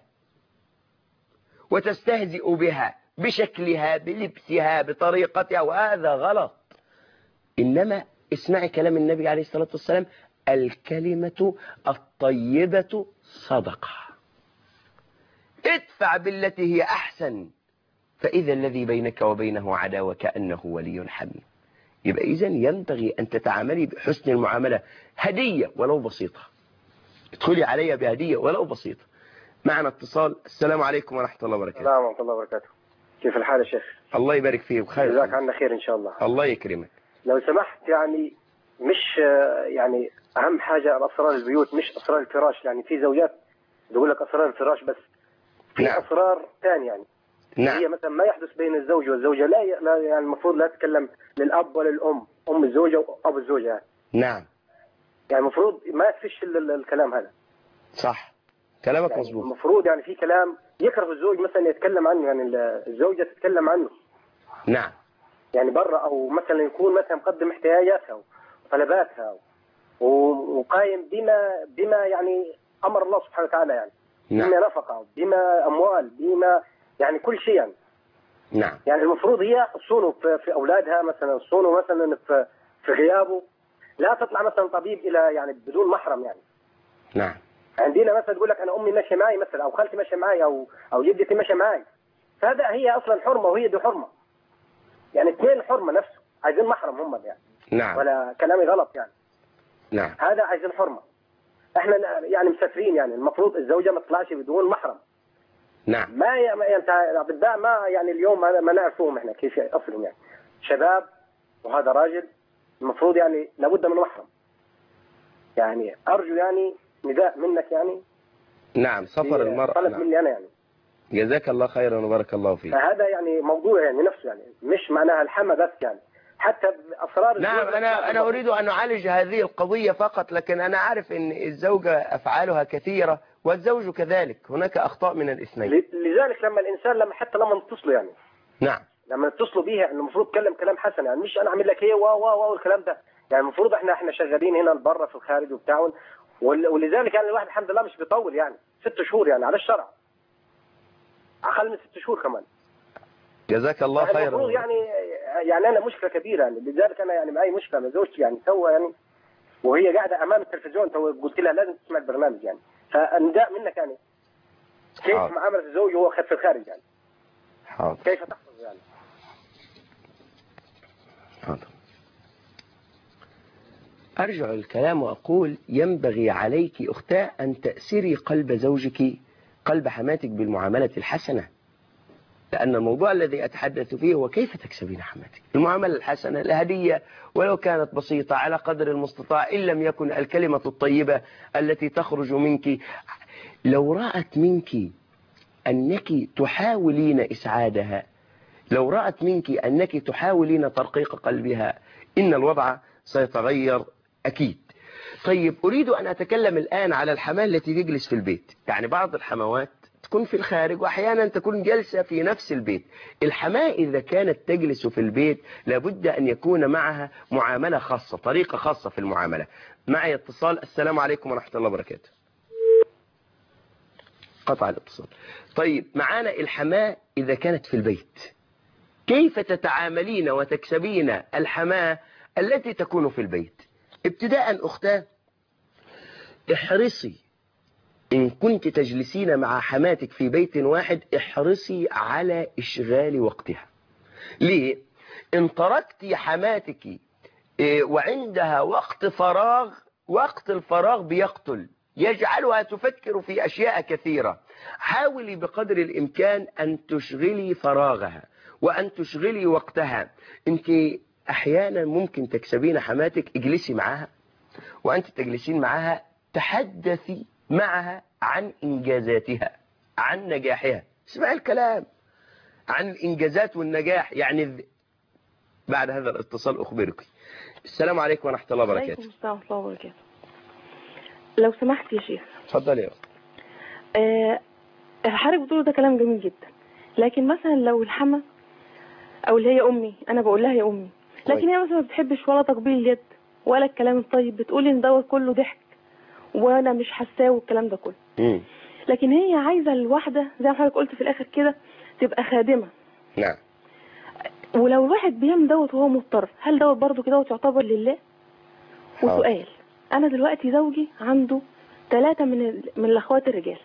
وتستهزئ بها بشكلها، بلبسها، بطريقتها، وهذا غلط. إنما اسمعي كلام النبي عليه الصلاة والسلام: الكلمة الطيبة صدقة. ادفع بالتي هي أحسن، فإذا الذي بينك وبينه عداوة كأنه ولي حميم. يبقى إذن ينبغي أن تتعاملي بحسن المعاملة. هدية ولو بسيطة، ادخلي علي بهدية ولو بسيطة. معنا اتصال. السلام عليكم ورحمة الله وبركاته. السلام ورحمة الله وبركاته. كيف الحال يا شيخ؟ الله يبارك فيك بخير. جزاك عنا خير إن شاء الله. الله يكرمك. لو سمحت، يعني مش يعني أهم حاجة أسرار البيوت، مش أسرار الفراش. يعني في زوجات تقول لك أسرار الفراش بس، في نعم. أسرار ثانية يعني. نعم. هي مثلا ما يحدث بين الزوج والزوجة، لا يعني المفروض لا تتكلم للأب ولا للأم، أم الزوجة وأب الزوجة يعني. نعم. يعني المفروض ما يفش الكلام هذا. صح، كلامك يعني مظبوط. المفروض يعني في كلام يكره الزوج مثلا يتكلم عنه، يعني الزوجة تتكلم عنه. نعم. يعني برا، او مثلا يكون مثلا مقدم احتياجاتها وطلباتها وقايم بما يعني امر الله سبحانه وتعالى، يعني نعم. بما نفقه، بما اموال، بما يعني كل شيء يعني. نعم. يعني المفروض هي تصونه في اولادها، مثلا تصونه مثلا في غيابه. لا تطلع مثلا طبيب الى يعني بدون محرم يعني. نعم. عندنا مثلا تقول لك انا امي ماشيه معي مثلا، او خالتي ماشيه معي، او جدتي ماشيه معي. فهذا هي اصلا حرمه وهي دي حرمه. يعني اثنين حرمه نفسه، عايزين محرم هم يعني. نعم. ولا كلامي غلط يعني. نعم. هذا عايزين حرمه. احنا يعني مسافرين، يعني المفروض الزوجه ما تطلعش بدون محرم. نعم. ما يعني الاطباء ما يعني اليوم ما نعرفهم احنا كيف اصلهم يعني. شباب وهذا راجل، المفروض يعني لابد من محرم. يعني ارجو يعني نداء منك يعني. نعم. سفر المرأة. طلب نعم. مني انا يعني. جزاك الله خيرا وبارك الله فيك. فهذا يعني موضوع يعني نفسه، يعني مش معناها الحمى بس يعني. حتى اسرار نعم. أنا أريد أن أعالج هذه القضية فقط، لكن أنا عارف أن الزوجة أفعالها كثيرة والزوج كذلك، هناك أخطاء من الاثنين. لذلك لما الانسان حتى لما نتصلوا يعني. يعني لما نتصلوا بيها المفروض تكلم كلام حسن، يعني مش انا اعمل لك ايه والكلام ده. يعني المفروض احنا شغالين هنا برا في الخارج وبتاع، ولذلك يعني الواحد الحمد لله مش بيطول، يعني 6 شهور يعني على الشرع، اقل من 6 شهور كمان. جزاك الله خيرا. المفروض يعني انا مشكله كبيره يعني. لذلك انا يعني معي مشكله مع زوجتي يعني تو يعني، وهي قاعده امام التلفزيون تو قلت لها لازم تسمع البرنامج يعني. فنداء منك يعني كيف معامله الزوج وهو في الخارج يعني. حاضر. كيف تحفظ يعني. حاضر. أرجع الكلام وأقول ينبغي عليك أختاه أن تأسري قلب زوجك، قلب حماتك بالمعاملة الحسنة، لأن الموضوع الذي أتحدث فيه هو كيف تكسبين حماتك. المعاملة الحسنة، الهدية ولو كانت بسيطة على قدر المستطاع، إن لم يكن الكلمة الطيبة التي تخرج منك. لو رأت منك أنك تحاولين إسعادها، لو رأت منك أنك تحاولين ترقيق قلبها، إن الوضع سيتغير أكيد. طيب أريد أن أتكلم الآن على الحماة التي تجلس في البيت. يعني بعض الحموات تكون في الخارج وأحيانا تكون جالسة في نفس البيت. الحماة إذا كانت تجلس في البيت لابد أن يكون معها معاملة خاصة، طريقة خاصة في المعاملة. معي اتصال. السلام عليكم ورحمة الله وبركاته. قطع الاتصال. طيب معانا الحماة إذا كانت في البيت، كيف تتعاملين وتكسبين الحماة التي تكون في البيت؟ ابتداء أختاه، احرصي إن كنت تجلسين مع حماتك في بيت واحد، احرصي على إشغال وقتها. ليه؟ إن تركت حماتك وعندها وقت فراغ، وقت الفراغ بيقتل، يجعلها تفكر في أشياء كثيرة. حاولي بقدر الإمكان أن تشغلي فراغها وأن تشغلي وقتها. أنت أحيانا ممكن تكسبين حماتك، اجلسي معها وأنت تجلسين معها تحدثي معها عن إنجازاتها، عن نجاحها. اسمعي الكلام عن الإنجازات والنجاح. يعني بعد هذا الاتصال أخبرك. السلام عليكم ورحمة الله وبركاته. وعليكم السلام ورحمة الله وبركاته. لو سمحت يا شيخ. اتفضل يا أخت. حضرتك بتقول ده كلام جميل جدا، لكن مثلا لو الحما او اللي هي امي، انا بقول لها يا امي، لكن هي مثلا ما بتحبش ولا تقبيل اليد ولا الكلام الطيب، بتقولي ان دوت كله ضحك وانا مش حاساه والكلام ده كله. لكن هي عايزه الواحده زي ما حضرتك قلت في الاخر كده تبقى خادمه. نعم. ولو الواحد بيعمل دوت وهو مضطر، هل دوت برضه كده يعتبر لله؟ وسؤال، انا دلوقتي زوجي عنده 3 من الاخوات الرجال،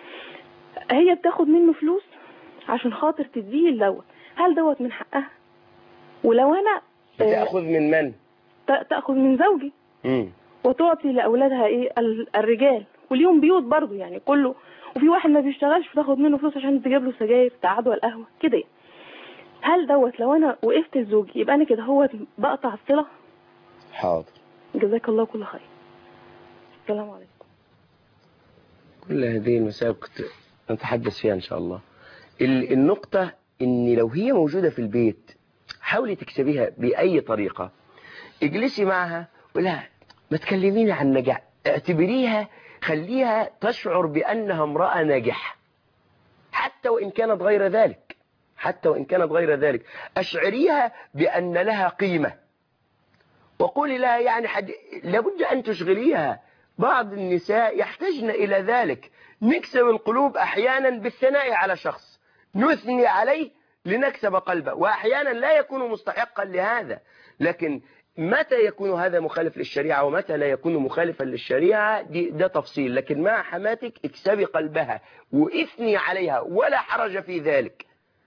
هي بتاخد منه فلوس عشان خاطر تديه دوت، هل دوت من حقها؟ ولو انا بتاخذ من من؟ تاخذ من زوجي وتعطي لاولادها ايه الرجال، واليوم بيوت برضه يعني كله، وفي واحد ما بيشتغلش فتاخد منه فلوس عشان تجيب له سجاير تقعده على القهوه كده. هل دوت لو انا وقفت لزوجي يبقى انا كده هو بقطع الصله؟ حاضر. جزاك الله كل خير. السلام عليكم. كل هذه المسائل كنت نتحدث فيها إن شاء الله. النقطة إن لو هي موجودة في البيت حاولي تكسبيها بأي طريقة. اجلسي معها ولا ما تكلميني عن نجاح، اعتبريها، خليها تشعر بأنها امرأة ناجحة حتى وإن كانت غير ذلك، حتى وإن كانت غير ذلك. أشعريها بأن لها قيمة وقولي لها يعني لابد أن تشغليها. بعض النساء يحتاجن إلى ذلك. نكسب القلوب أحيانا بالثناء على شخص، نثني عليه لنكسب قلبه، وأحيانا لا يكون مستحقا لهذا. لكن متى يكون هذا مخالف للشريعة ومتى لا يكون مخالفا للشريعة ده تفصيل. لكن مع حماتك اكسبي قلبها واثني عليها ولا حرج في ذلك.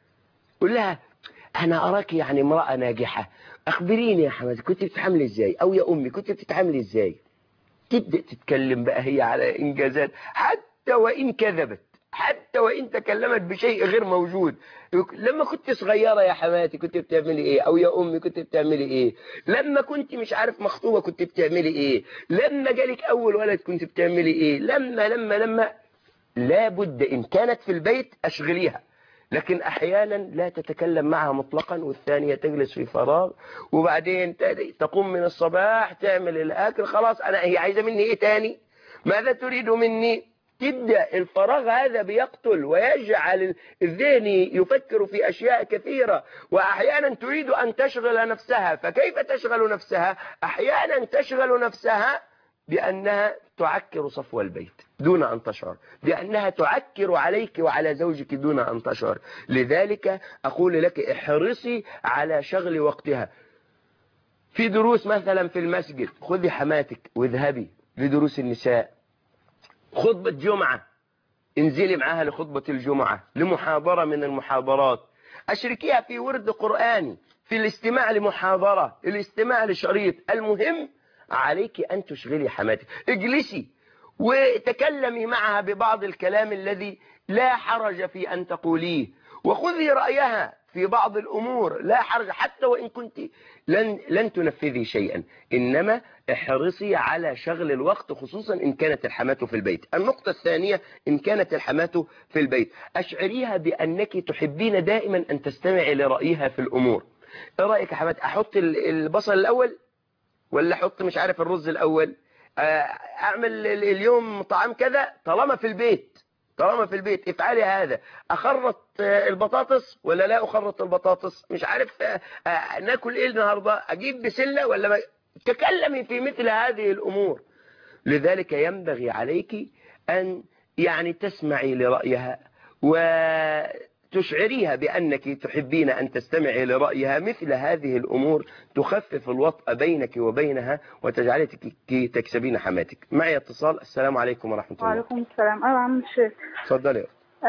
قل لها أنا أراك يعني امرأة ناجحة، أخبريني يا حماتي كنت بتتعاملي إزاي، أو يا أمي كنت بتتعاملي إزاي. تبدأ تتكلم بقى هي على إنجازات، حتى وإن كذبت، حتى وإن تكلمت بشيء غير موجود. لما كنت صغيرة يا حماتي كنت بتعملي إيه، أو يا أمي كنت بتعملي إيه، لما كنت مش عارف مخطوبة كنت بتعملي إيه، لما جالك أول ولد كنت بتعملي إيه، لما لابد إن كانت في البيت أشغليها. لكن أحيانا لا تتكلم معها مطلقا، والثانية تجلس في فراغ، وبعدين تقوم من الصباح تعمل الأكل، خلاص هي عايزة مني إيه تاني، ماذا تريد مني. تبدأ الفراغ هذا بيقتل ويجعل الذهن يفكر في أشياء كثيرة. وأحيانا تريد أن تشغل نفسها، فكيف تشغل نفسها؟ أحيانا تشغل نفسها بأنها تعكر صفو البيت دون أن تشعر، بأنها تعكر عليك وعلى زوجك دون أن تشعر. لذلك أقول لك احرصي على شغل وقتها. في دروس مثلا في المسجد، خذي حماتك واذهبي لدروس النساء. خطبة جمعة، انزلي معها لخطبة الجمعة، لمحاضرة من المحاضرات. أشركيها في ورد قرآني، في الاستماع لمحاضرة، الاستماع لشريط. المهم عليك أن تشغلي حماتك. اجلسي وتكلمي معها ببعض الكلام الذي لا حرج في أن تقوليه، وخذي رأيها في بعض الأمور، لا حرج حتى وإن كنت لن تنفذي شيئا، إنما احرصي على شغل الوقت، خصوصا إن كانت الحماة في البيت. النقطة الثانية، إن كانت الحماة في البيت أشعريها بأنك تحبين دائما أن تستمعي لرأيها في الأمور. إيه رأيك يا حماة، أحط البصل الأول ولا أحط مش عارف الرز الأول، أعمل اليوم طعام كذا، طالما في البيت افعلي هذا. أخرط البطاطس ولا لا أخرط البطاطس، مش عارف ناكل إيه النهاردة، أجيب بسلة ولا ما. تكلمي في مثل هذه الأمور. لذلك ينبغي عليك أن يعني تسمعي لرأيها وتشعريها بأنك تحبين أن تستمعي لرأيها. مثل هذه الأمور تخفف الوطأ بينك وبينها وتجعلك تكسبين حماتك. معي اتصال. السلام عليكم ورحمة الله. وعليكم السلام. أيوة عم الشيخ. تفضلي.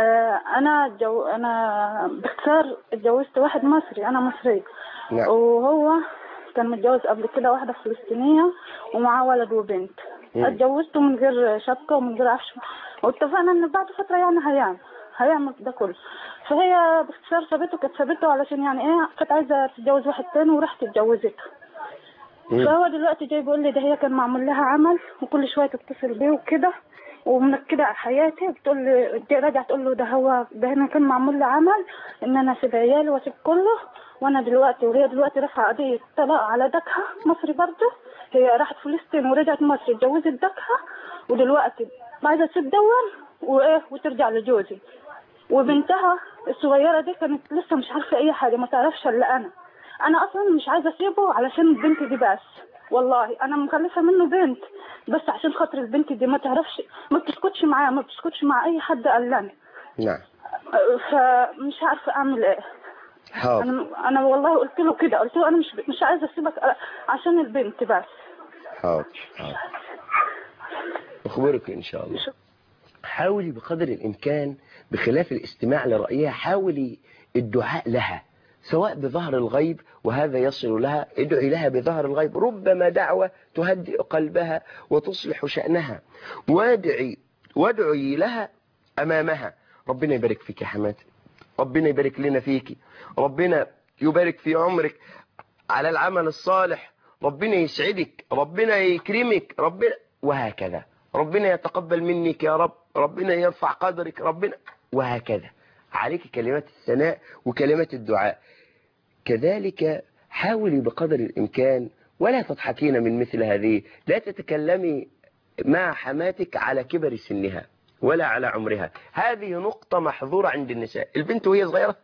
أنا باختصار اتجوزت واحد مصري، أنا مصري. نعم. وهو كان متجوز قبل كده واحدة فلسطينية ومعاه ولد وبنت. اتجوزته من غير شبكة ومن غير عفش، واتفقنا ان بعد فترة يعني هيعمل ده كله. فهي باختصار كانت سابته علشان يعني ايه، كانت عايزة تتجوز واحد تاني ورحت اتجوزته. فهو دلوقتي جاي بيقول لي ده هي كان معمول لها عمل وكل شوية تتصل بيه وكده ومنكدة على حياتي. بتقول لي راجع تقول له ده هنا كان معمول لي عمل ان انا اسيب عيالي واسيب كله، وانا دلوقتي وهي دلوقتي رافعه قضيه طلاق على دكها مصري برضه. هي راحت فلسطين ورجعت مصر اتجوزت دكها، ودلوقتي عايزه تسيب دول وترجع لجوزي. وبنتها الصغيره دي كانت لسه مش عارفه اي حاجه، ما تعرفش الا انا اصلا مش عايزه اسيبه علشان البنت دي بس. والله انا مخلفه منه بنت بس عشان خاطر البنت دي ما تعرفش، ما بتسكتش معايا، ما بتسكتش مع اي حد قال. نعم. فمش عارفه اعمل ايه. حاضر. انا والله قلت له كده، قلت له انا مش عايزه اسيبك عشان البنت بس. حاضر. اخبرك ان شاء الله. حاولي بقدر الامكان بخلاف الاستماع لرأيها، حاولي الدعاء لها سواء بظهر الغيب، وهذا يصل لها. ادعي لها بظهر الغيب، ربما دعوة تهدئ قلبها وتصلح شأنها. وادعي لها أمامها. ربنا يبارك فيك يا حماتي، ربنا يبارك لنا فيك، ربنا يبارك في عمرك على العمل الصالح، ربنا يسعدك، ربنا يكرمك، ربنا وهكذا، ربنا يتقبل منك يا رب، ربنا يرفع قدرك، ربنا وهكذا. عليك كلمات الثناء وكلمات الدعاء. كذلك حاولي بقدر الإمكان ولا تضحكين من مثل هذه. لا تتكلمي مع حماتك على كبر سنها ولا على عمرها. هذه نقطة محظورة عند النساء. البنت وهي صغيرة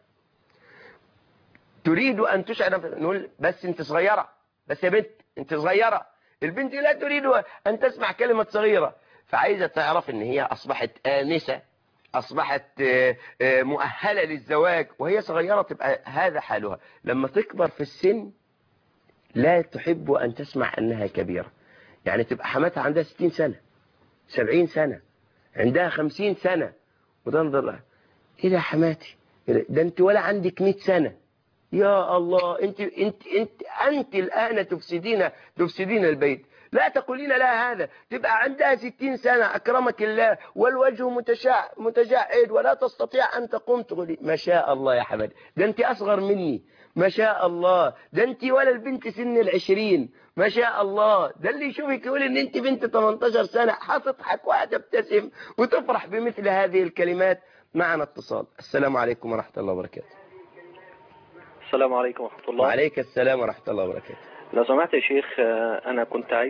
تريد أن تشعر، نقول بس أنت صغيرة، بس يا بنت أنت صغيرة. البنت لا تريد أن تسمع كلمة صغيرة، فعايزة تعرف أن هي أصبحت آنسة، أصبحت مؤهلة للزواج وهي صغيرة. تبقى هذا حالها. لما تكبر في السن لا تحب أن تسمع أنها كبيرة. يعني تبقى حماتها عندها 60 سنة 70 سنة عندها 50 سنة وتنظر لها، إيه ده حماتي، ده أنت ولا عندك 100 سنة. يا الله، أنت الآن تفسدين البيت. لا تقولين لا هذا. تبقى عندها 60 سنة أكرمك الله والوجه متجعد ولا تستطيع أن تقوم، تقولي ما شاء الله يا حماتي، ده أنت أصغر مني، ما شاء الله، ده أنت ولا البنت سن 20، ما شاء الله. ده اللي يشوفك يقول ان انت بنت 18 سنة، هتضحك وهتبتسم وتفرح بمثل هذه الكلمات. معنا اتصال. السلام عليكم ورحمة الله وبركاته. السلام عليكم ورحمة الله. وعليك السلام ورحمة الله وبركاته. لو سمحت يا شيخ، انا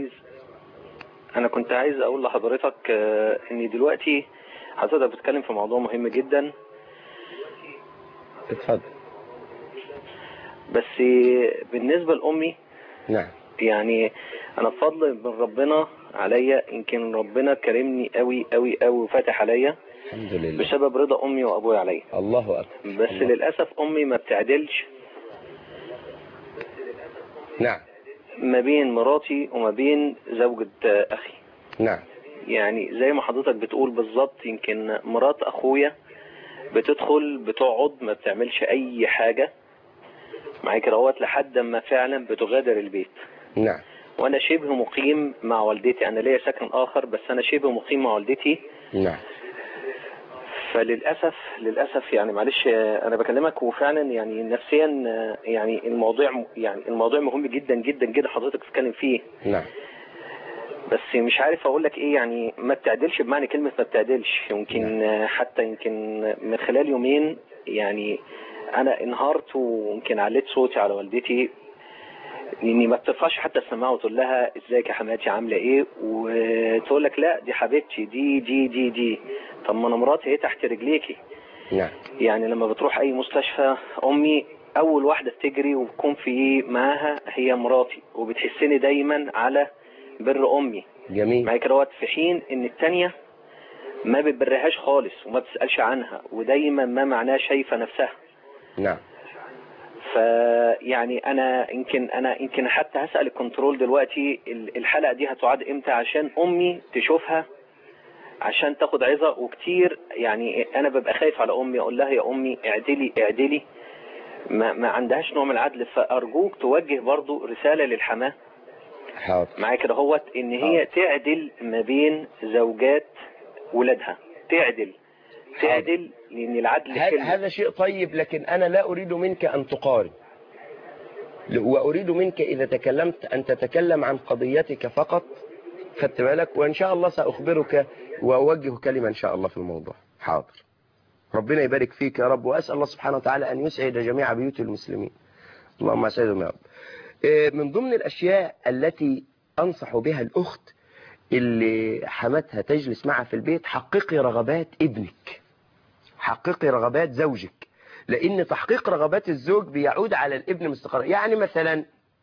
كنت عايز اقول لحضرتك ان دلوقتي حضرتك بتتكلم في موضوع مهم جدا. اتفضل. بس بالنسبة لأمي، نعم، يعني انا بفضل من ربنا عليا، يمكن ربنا كرمني قوي قوي قوي وفاتح عليا الحمد لله بسبب رضا امي وابويا عليا. الله اكبر. بس الله. للاسف امي ما بتعدلش. نعم. ما بين مراتي وما بين زوجة اخي. نعم. يعني زي ما حضرتك بتقول بالظبط، يمكن مرات اخويا بتدخل بتقعد ما بتعملش اي حاجة معاك روات لحد ما فعلا بتغادر البيت. نعم. وانا شبه مقيم مع والدتي، انا ليا سكن اخر بس انا شبه مقيم مع والدتي. نعم. فللاسف يعني معلش انا بكلمك وفعلا يعني نفسيا يعني الموضوع مهم جدا جدا جدا حضرتك تتكلم فيه. نعم. بس مش عارف اقول لك ايه، يعني ما بتعدلش بمعنى كلمة ما بتعدلش. يمكن حتى يمكن من خلال يومين يعني انا انهارت ويمكن عليت صوتي على والدتي، اني ما بترفعش حتى السماعه وتقول لها ازيك يا حماتي عامله ايه، وتقول لك لا دي حبيبتي دي. طب ما انا مراتي هي تحت رجليكي. نعم. يعني لما بتروح اي مستشفى امي اول واحده بتجري وبكون في معاها هي مراتي، وبتحسني دايما على بر امي. جميل. معايا كده في حين ان الثانيه ما بتبرهاش خالص وما بتسالش عنها، ودايما ما معناه شايفه نفسها. نعم. فيعني انا يمكن حتى هسال الكنترول دلوقتي الحلقه دي هتعاد امتى عشان امي تشوفها عشان تاخد عظه. وكتير يعني انا ببقى خايف على امي، اقول لها يا امي اعدلي ما عندهاش نوع من العدل. فارجوك توجه برضو رساله للحماه حاضر معايا كده هوت ان هي تعدل ما بين زوجات ولادها، تعدل لان العدل هذا شيء طيب، لكن انا لا اريد منك ان تقارن، واريد منك اذا تكلمت ان تتكلم عن قضيتك فقط. خدت بالك؟ وان شاء الله ساخبرك واوجه كلمه ان شاء الله في الموضوع. حاضر. ربنا يبارك فيك يا رب، واسال الله سبحانه وتعالى ان يسعد جميع بيوت المسلمين. اللهم اسعدهم يا رب. من ضمن الاشياء التي انصح بها الاخت اللي حماتها تجلس معها في البيت، حققي رغبات ابنك، حققي رغبات زوجك، لان تحقيق رغبات الزوج بيعود على الابن مستقرا. يعني مثلا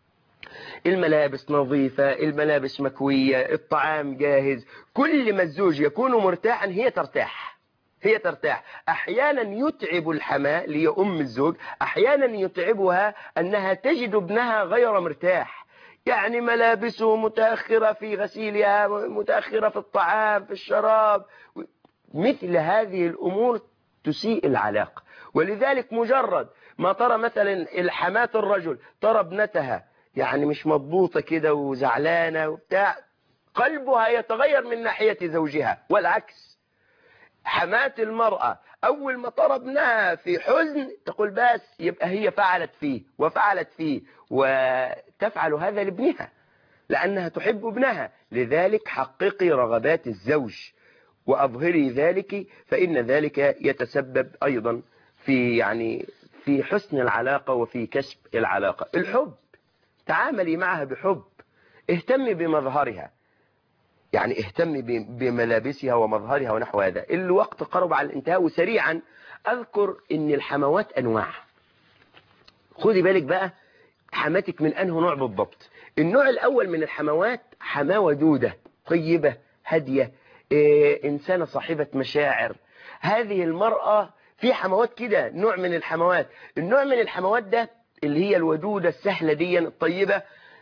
الملابس نظيفة، الملابس مكوية، الطعام جاهز، كل ما الزوج يكون مرتاحا هي ترتاح. احيانا يتعب الحماة اللي هي ام الزوج، احيانا يتعبها انها تجد ابنها غير مرتاح، يعني ملابسه متأخرة في غسيلها، متأخرة في الطعام، في الشراب. مثل هذه الامور تسيء العلاقة. ولذلك مجرد ما ترى مثلا الحماة الرجل ترى ابنتها يعني مش مضبوطة كده وزعلانة وبتاع، قلبها يتغير من ناحية زوجها. والعكس، حماة المرأة أول ما ترى ابنها في حزن تقول بس يبقى هي فعلت فيه وتفعل هذا لابنها لأنها تحب ابنها. لذلك حققي رغبات الزوج وأظهري ذلك، فإن ذلك يتسبب أيضا في حسن العلاقة وفي كسب العلاقة. الحب، تعاملي معها بحب، اهتمي بمظهرها، يعني اهتمي بملابسها ومظهرها ونحو هذا. الوقت قرب على الانتهاء، وسريعا أذكر ان الحموات أنواع. خدي بالك بقى حماتك من أنه نوع بالضبط. النوع الأول من الحموات حماة ودودة طيبة هادية، إنسانة صاحبة مشاعر. هذه المرأة في حموات كده، نوع من الحموات. النوع من الحموات ده اللي هي الودودة السهلة دي الطيبة،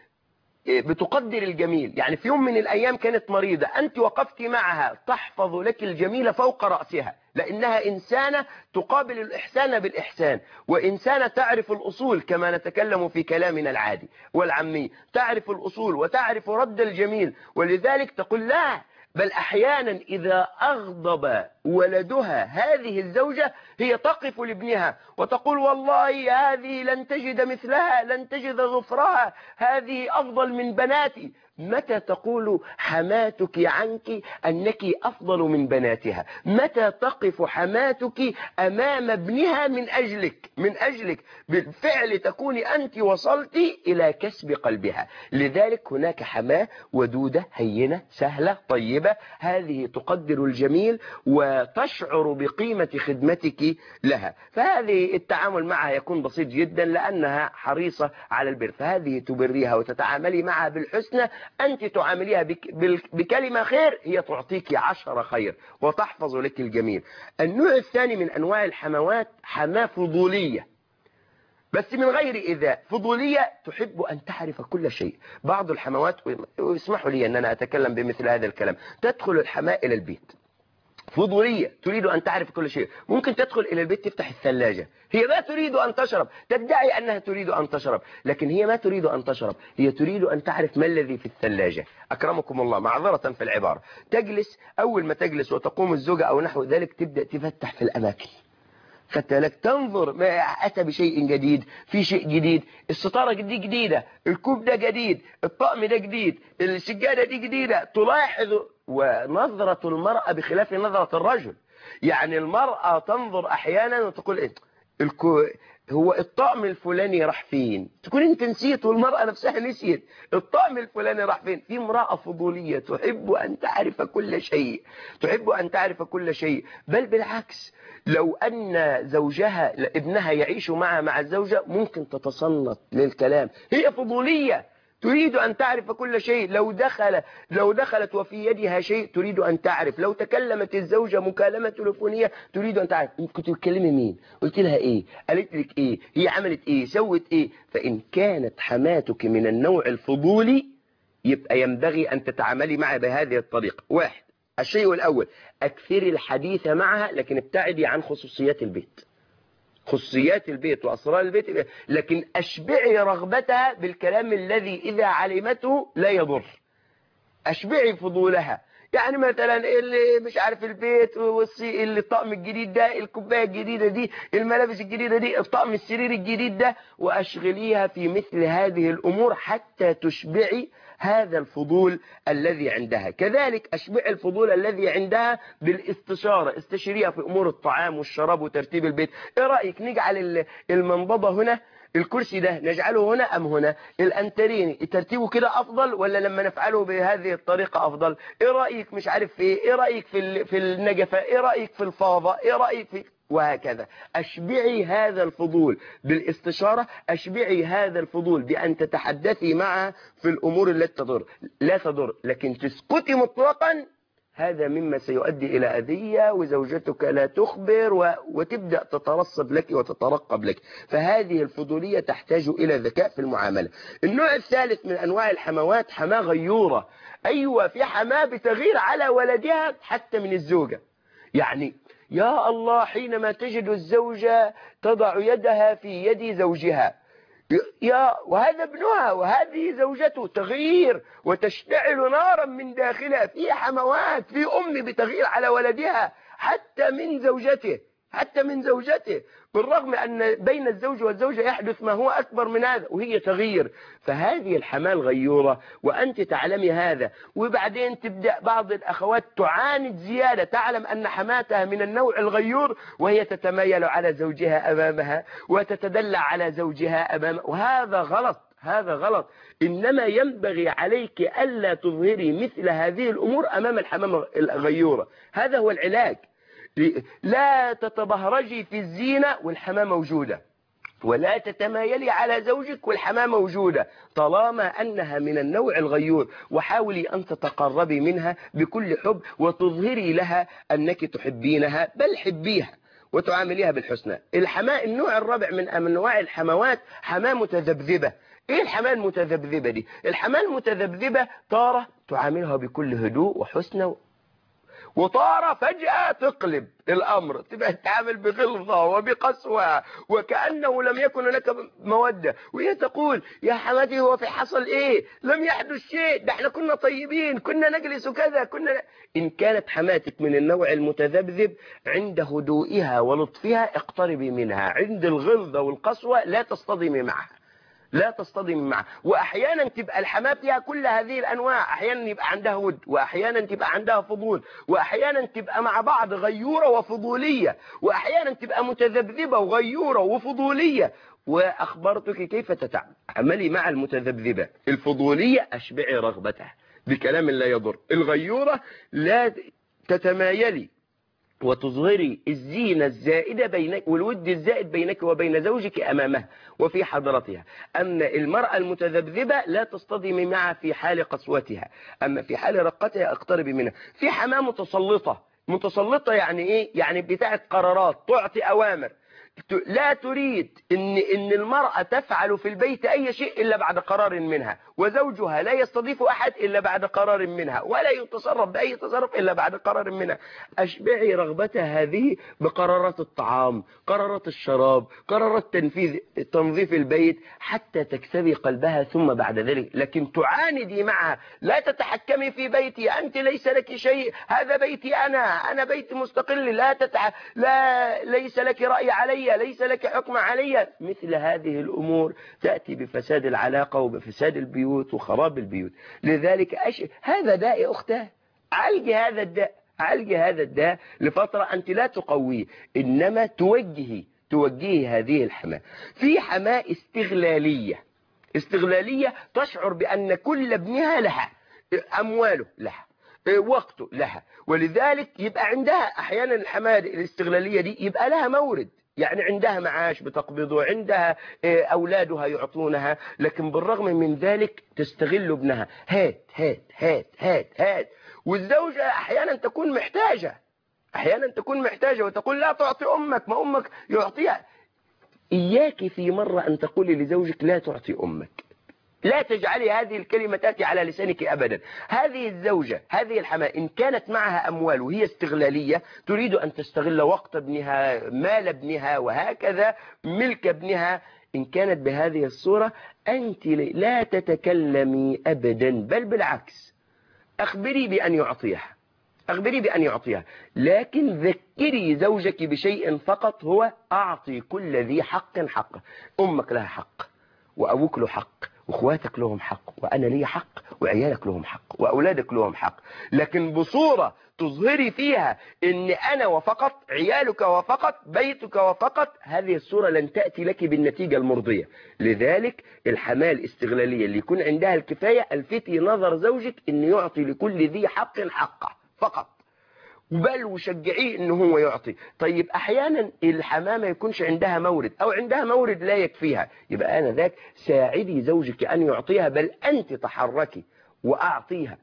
بتقدر الجميل. يعني في يوم من الأيام كانت مريضة، أنت وقفت معها تحفظ لك الجميل فوق رأسها، لأنها إنسانة تقابل الإحسان بالإحسان، وإنسانة تعرف الأصول كما نتكلم في كلامنا العادي والعامي، تعرف الأصول وتعرف رد الجميل. ولذلك تقول لا، بل أحيانا إذا أغضب ولدها هذه الزوجة هي تقف لابنها وتقول والله هذه لن تجد مثلها، لن تجد غفرها، هذه أفضل من بناتي. متى تقول حماتك عنك أنك أفضل من بناتها؟ متى تقف حماتك أمام ابنها من أجلك؟ بالفعل تكون أنت وصلت إلى كسب قلبها. لذلك هناك حماة ودودة هينة سهلة طيبة، هذه تقدر الجميل وتشعر بقيمة خدمتك لها، فهذه التعامل معها يكون بسيط جدا لأنها حريصة على البر، فهذه تبريها وتتعاملي معها بالحسنى. أنت تعامليها بكلمة خير، هي تعطيك 10 خير وتحفظ لك الجميل. النوع الثاني من أنواع الحموات حماة فضولية، بس من غير إيذاء. فضولية تحب أن تعرف كل شيء. بعض الحموات، واسمحوا لي أن أنا أتكلم بمثل هذا الكلام، تدخل الحماة إلى البيت فضولية، تريد أن تعرف كل شيء. ممكن تدخل إلى البيت تفتح الثلاجة، هي ما تريد أن تشرب، تدعي أنها تريد أن تشرب، لكن هي ما تريد أن تشرب، هي تريد أن تعرف ما الذي في الثلاجة. أكرمكم الله، معذرة في العبارة. تجلس، أول ما تجلس وتقوم الزوجة أو نحو ذلك تبدأ تفتح في الأماكن، فتلك تنظر ما أتى بشيء جديد، في شيء جديد، الستارة دي جديدة، الكوب ده جديد، الطقم ده جديد، السجادة دي جديدة. تلاحظ. ونظرة المرأة بخلاف نظرة الرجل. يعني المرأة تنظر أحيانا وتقول إيه هو الطقم الفلاني راح فين، تكون انت نسيت والمرأة نفسها نسيت الطقم الفلاني راح فين. في امرأة فضولية تحب أن تعرف كل شيء، تحب أن تعرف كل شيء، بل بالعكس. لو أن زوجها ابنها يعيش معها مع الزوجة ممكن تتصنت للكلام، هي فضولية تريد أن تعرف كل شيء. لو دخلت وفي يدها شيء تريد أن تعرف، لو تكلمت الزوجة مكالمة تليفونية تريد أن تعرف كنت تكلمي مين، قلت لها إيه، قالت لك إيه، هي عملت إيه، سوت إيه. فإن كانت حماتك من النوع الفضولي يبقى ينبغي أن تتعاملي معها بهذه الطريقة. واحد، الشيء الأول، أكثري الحديث معها لكن ابتعدي عن خصوصيات البيت، خصوصيات البيت وأسرار البيت، لكن أشبعي رغبتها بالكلام الذي إذا علمته لا يضر. أشبعي فضولها. يعني مثلا اللي مش عارف البيت اللي الطقم الجديد ده، الكوباية الجديدة دي، الملابس الجديدة دي، الطقم السرير الجديد ده، وأشغليها في مثل هذه الأمور حتى تشبعي هذا الفضول الذي عندها. كذلك أشبع الفضول الذي عندها بالاستشارة، استشيريها في أمور الطعام والشراب وترتيب البيت. إيه رأيك نجعل المنضدة هنا، الكرسي ده نجعله هنا أم هنا، الأنترين ترتيبه كده أفضل ولا لما نفعله بهذه الطريقة أفضل، إيه رأيك مش عارف إيه رأيك في النجفة، إيه رأيك في الفاضة، إيه رأيك في، وهكذا. أشبعي هذا الفضول بالاستشارة، أشبعي هذا الفضول بأن تتحدثي معها في الأمور التي لا تضر، لكن تسكتي مطلقا هذا مما سيؤدي إلى أذية، وزوجتك لا تخبر وتبدأ تترصد لك وتترقب لك. فهذه الفضولية تحتاج إلى ذكاء في المعاملة. النوع الثالث من أنواع الحموات حماة غيورة. أيوة، في حماة بتغير على ولدها حتى من الزوجة. يعني يا الله، حينما تجد الزوجة تضع يدها في يد زوجها، وهذا ابنها وهذه زوجته، تغيير وتشتعل نارا من داخلها. في حموات، في أم بتغيير على ولدها حتى من زوجته، بالرغم أن بين الزوج والزوجة يحدث ما هو أكبر من هذا وهي تغيير. فهذه الحماة الغيورة وأنت تعلمي هذا. وبعدين تبدأ بعض الأخوات تعاند زيادة، تعلم أن حماتها من النوع الغيور وهي تتمايل على زوجها أمامها وتتدلع على زوجها أمامها، وهذا غلط، هذا غلط. إنما ينبغي عليك ألا تظهري مثل هذه الأمور أمام الحمامة الغيورة. هذا هو العلاج. لا تتبهرجي في الزينة والحماة موجودة، ولا تتمايلي على زوجك والحماة موجودة، طالما أنها من النوع الغيور. وحاولي أن تتقربي منها بكل حب وتظهري لها أنك تحبينها، بل حبيها وتعامليها بالحسنى. الحماة النوع الرابع من أنواع الحموات حماة متذبذبة. ايه الحماة المتذبذبة دي؟ الحماة المتذبذبة طارة تعاملها بكل هدوء وحسنى، وطارة فجأة تقلب الأمر، تبقى تتعامل بغلظة وبقسوة وكأنه لم يكن لك مودة، وهي تقول يا حماتي هو في حصل إيه؟ لم يحدث شيء، ده احنا كنا طيبين، كنا نجلس كذا، كنا. إن كانت حماتك من النوع المتذبذب، عند هدوئها ولطفها اقتربي منها، عند الغلظة والقسوة لا تصطدمي معها، لا تصطدمي معه. وأحيانا تبقى الحماة فيها كل هذه الأنواع، أحيانا يبقى عندها ود، وأحيانا تبقى عندها فضول، وأحيانا تبقى مع بعض غيورة وفضولية، وأحيانا تبقى متذبذبة وغيورة وفضولية. وأخبرتك كيف تتعاملي مع المتذبذبة. الفضولية أشبعي رغبتها بكلام لا يضر، الغيورة لا تتمايلي وتظهري الزينة الزائدة بينك والود الزائد بينك وبين زوجك أمامها وفي حضرتها. أما المرأة المتذبذبة لا تصطدمي معها في حال قسوتها، أما في حال رقتها اقتربي منها. في حماة متسلطة. متسلطة يعني إيه؟ يعني بتاعت قرارات، تعطي أوامر. لا تريد إن المرأة تفعل في البيت أي شيء إلا بعد قرار منها، وزوجها لا يستضيف أحد إلا بعد قرار منها، ولا يتصرف بأي تصرف إلا بعد قرار منها. أشبعي رغبتها هذه بقرارات الطعام، قرارات الشراب، قرارات تنظيف البيت، حتى تكسبي قلبها ثم بعد ذلك. لكن تعاندي معها، لا تتحكمي في بيتي، أنت ليس لك شيء، هذا بيتي أنا بيت مستقل، ليس لك رأي علي، ليس لك حكم علي. مثل هذه الأمور تأتي بفساد العلاقة وبفساد البيوت وخراب البيوت. لذلك هذا داء أختاه، عالجي هذا الداء، عالجي هذا الداء لفترة. أنت لا تقويه، إنما توجهي هذه الحماة. في حماة استغلالية تشعر بأن كل ابنها لها، أمواله لها، وقته لها، ولذلك يبقى عندها أحيانا الحماة الاستغلالية دي يبقى لها مورد، يعني عندها معاش بتقبضه، عندها أولادها يعطونها، لكن بالرغم من ذلك تستغل ابنها، هات هات هات هات هات. والزوجة أحيانا تكون محتاجة وتقول لا تعطي أمك، ما أمك يعطيها. إياك في مرة أن تقولي لزوجك لا تعطي أمك، لا تجعلي هذه الكلمة تأتي على لسانك أبدا. هذه الزوجة، هذه الحماة، إن كانت معها أموال وهي استغلالية تريد أن تستغل وقت ابنها، مال ابنها، وهكذا ملك ابنها، إن كانت بهذه الصورة أنت لا تتكلمي أبدا، بل بالعكس، أخبري بأن يعطيها، لكن ذكري زوجك بشيء فقط، هو أعطي كل ذي حق حقه. أمك لها حق، وأبوك له حق، واخواتك لهم حق، وأنا لي حق، وعيالك لهم حق، وأولادك لهم حق، لكن بصورة تظهري فيها إن أنا وفقط، عيالك وفقط، بيتك وفقط، هذه الصورة لن تأتي لك بالنتيجة المرضية. لذلك الحماة الاستغلالية اللي يكون عندها الكفاية، الفتي نظر زوجك إن يعطي لكل ذي حق حقه فقط، بل وشجعيه إنه هو يعطي. طيب أحيانا الحماة ما يكونش عندها مورد، أو عندها مورد لا يكفيها، يبقى أنا ذاك ساعدي زوجك أن يعطيها، بل أنت تحركي وأعطيها.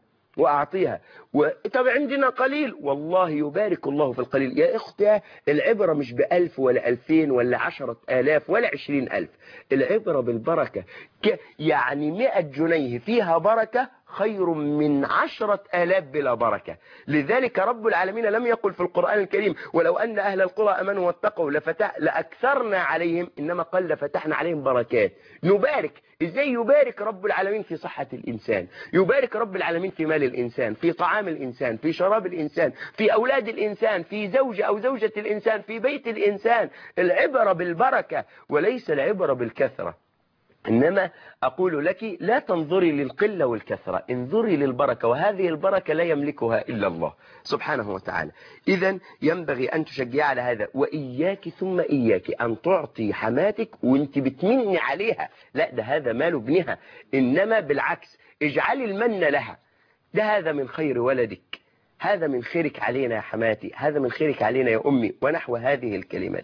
طب عندنا قليل، والله يبارك الله في القليل. يا أختي العبرة مش ب1000 ولا 2000 ولا 10,000 ولا 20,000، العبرة بالبركة. يعني 100 جنيه فيها بركة خير من 10,000 بلا بركة. لذلك رب العالمين لم يقل في القرآن الكريم ولو أن أهل القرى أمنوا واتقوا لأكثرنا عليهم، إنما قال لفتحنا عليهم بركات. نبارك. إزاي يبارك رب العالمين؟ في صحة الإنسان، يبارك رب العالمين في مال الإنسان، في طعام الإنسان، في شراب الإنسان، في أولاد الإنسان، في زوج أو زوجة الإنسان، في بيت الإنسان. العبرة بالبركة وليس العبرة بالكثرة. إنما أقول لك لا تنظري للقلة والكثرة، انظري للبركة، وهذه البركة لا يملكها إلا الله سبحانه وتعالى. إذا ينبغي أن تشجعي على هذا، وإياك ثم إياك أن تعطي حماتك وانت بتمني عليها، لا، ده هذا مال ابنها، إنما بالعكس اجعلي المن لها. هذا من خير ولدك، هذا من خيرك علينا يا حماتي، هذا من خيرك علينا يا أمي، ونحو هذه الكلمات.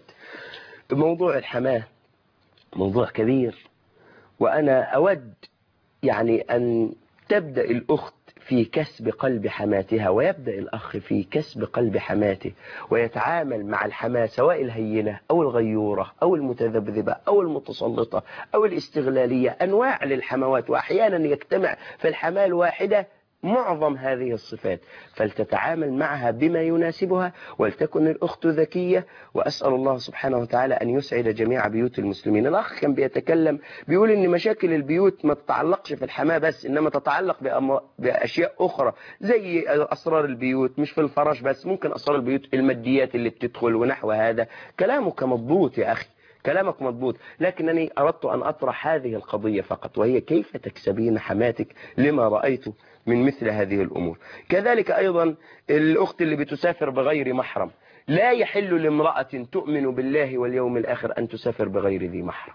موضوع الحماة موضوع كبير، وأنا أود يعني أن تبدأ الأخت في كسب قلب حماتها، ويبدأ الأخ في كسب قلب حماته، ويتعامل مع الحماة سواء الهينة أو الغيورة أو المتذبذبة أو المتسلطة أو الاستغلالية. أنواع للحموات، وأحيانا يجتمع في الحماة الواحدة معظم هذه الصفات، فلتتعامل معها بما يناسبها، ولتكن الأخت ذكية. وأسأل الله سبحانه وتعالى أن يسعد جميع بيوت المسلمين. الأخ كان بيتكلم بيقول إن مشاكل البيوت ما تتعلقش في الحماة بس، إنما تتعلق بأشياء أخرى زي أسرار البيوت، مش في الفراش بس، ممكن أسرار البيوت، الماديات اللي بتدخل ونحو هذا. كلامك مضبوط يا أخي، كلامك مضبوط، لكنني أردت أن أطرح هذه القضية فقط، وهي كيف تكسبين حماتك لما رأيت من مثل هذه الأمور. كذلك أيضا الأخت اللي بتسافر بغير محرم، لا يحل لامرأة تؤمن بالله واليوم الآخر أن تسافر بغير ذي محرم،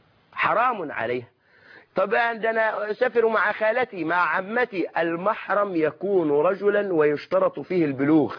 حرام عليها. طبعا ده أنا أسافر مع خالتي مع عمتي، المحرم يكون رجلا ويشترط فيه البلوغ،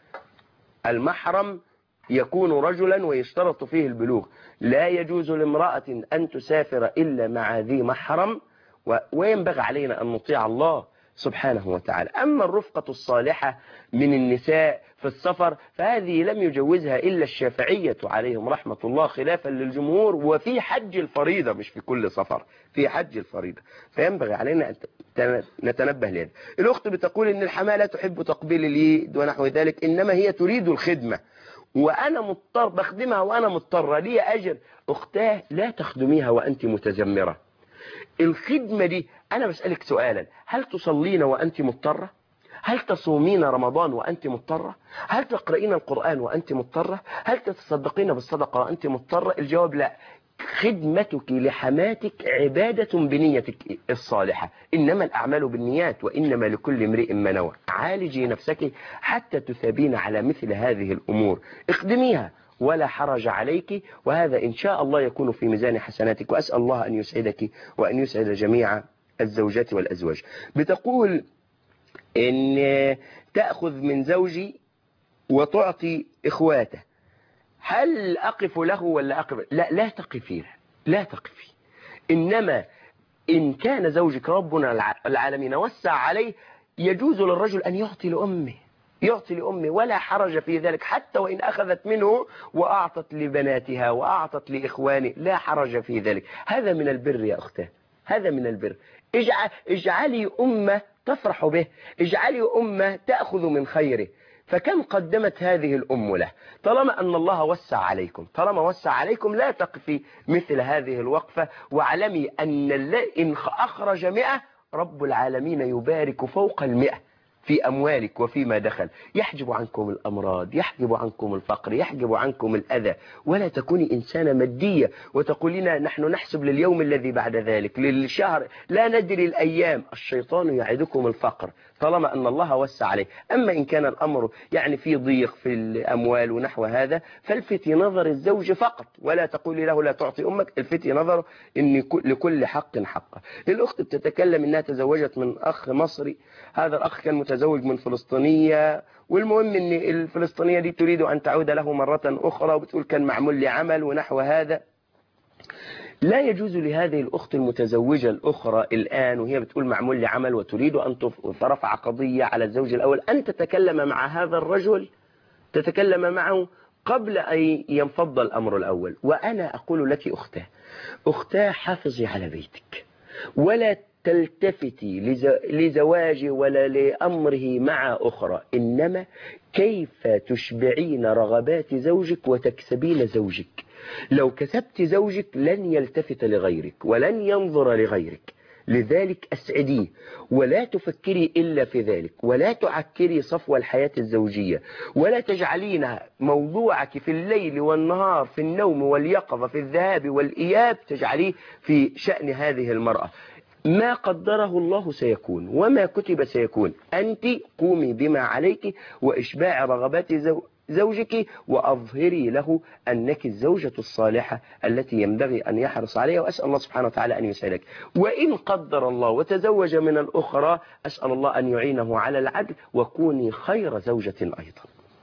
المحرم يكون رجلا ويشترط فيه البلوغ. لا يجوز لامرأة أن تسافر إلا مع ذي محرم، وينبغي علينا أن نطيع الله سبحانه وتعالى. أما الرفقة الصالحة من النساء في السفر فهذه لم يجوزها إلا الشافعية عليهم رحمة الله خلافا للجمهور، وفي حج الفريضة مش في كل سفر، في حج الفريضة. فينبغي علينا أن نتنبه لهذا. الأخت بتقول إن الحماة لا تحب تقبيل اليد ونحو ذلك، إنما هي تريد الخدمة وأنا مضطر بخدمها وأنا مضطرة لي أجر. أختاه لا تخدميها وأنت متذمرة. الخدمة دي أنا بسألك سؤالا، هل تصلين وأنت مضطرة؟ هل تصومين رمضان وأنت مضطرة؟ هل تقرأين القرآن وأنت مضطرة؟ هل تتصدقين بالصدقة وأنت مضطرة؟ الجواب لا. خدمتك لحماتك عبادة بنيتك الصالحة، إنما الأعمال بالنيات وإنما لكل امرئ ما نوى. عالجي نفسك حتى تثابين على مثل هذه الأمور، اخدميها ولا حرج عليك، وهذا إن شاء الله يكون في ميزان حسناتك. وأسأل الله أن يسعدك وأن يسعد جميع الزوجات والأزواج. بتقول إن تأخذ من زوجي وتعطي إخواته، هل أقف له ولا أقف؟ لا تقفي له، لا تقفي. إنما إن كان زوجك ربنا العالمين وسع عليه يجوز للرجل أن يعطي لأمه ولا حرج في ذلك، حتى وإن أخذت منه وأعطت لبناتها وأعطت لإخوانه لا حرج في ذلك. هذا من البر يا أختاه، هذا من البر. اجعلي أمة تفرح به، اجعلي أمة تأخذ من خيره. فكم قدمت هذه الأم له؟ طالما أن الله وسع عليكم، طالما وسع عليكم لا تقفي مثل هذه الوقفة، واعلمي أن إن أخرج 100 رب العالمين يبارك فوق 100 في أموالك وفيما دخل. يحجب عنكم الأمراض، يحجب عنكم الفقر، يحجب عنكم الأذى. ولا تكوني إنسانة مادية وتقولين نحن نحسب لليوم الذي بعد ذلك، للشهر، لا ندري الأيام. الشيطان يعدكم الفقر طالما أن الله وسع عليه. أما إن كان الأمر يعني في ضيق في الأموال ونحو هذا فالفتي نظر الزوج فقط، ولا تقولي له لا تعطي أمك، الفتي نظره إن لكل حق حقه. الأخت بتتكلم إنها تزوجت من أخ مصري، هذا الأخ كان متزوج من فلسطينية، والمهم إن الفلسطينية دي تريد أن تعود له مرة أخرى، وبتقول كان معمول لي عمل ونحو هذا. لا يجوز لهذه الأخت المتزوجة الأخرى الآن وهي بتقول معمول لي عمل وتريد أن ترفع قضية على الزوج الأول أن تتكلم مع هذا الرجل، تتكلم معه قبل أن ينفض الأمر الأول. وأنا أقول لك أختاه حافظي على بيتك، ولا تلتفتي لزواجه ولا لأمره مع أخرى، إنما كيف تشبعين رغبات زوجك وتكسبين زوجك. لو كسبت زوجك لن يلتفت لغيرك ولن ينظر لغيرك، لذلك أسعديه ولا تفكري إلا في ذلك، ولا تعكري صفو الحياة الزوجية، ولا تجعلين موضوعك في الليل والنهار في النوم واليقظة في الذهاب والإياب تجعليه في شأن هذه المرأة. ما قدره الله سيكون وما كتب سيكون. أنت قومي بما عليك وإشباع رغبات زوجك، وأظهري له أنك الزوجة الصالحة التي ينبغي أن يحرص عليها. وأسأل الله سبحانه وتعالى أن يسعدك. وإن قدر الله وتزوج من الأخرى أسأل الله أن يعينه على العدل، وكوني خير زوجة أيضا.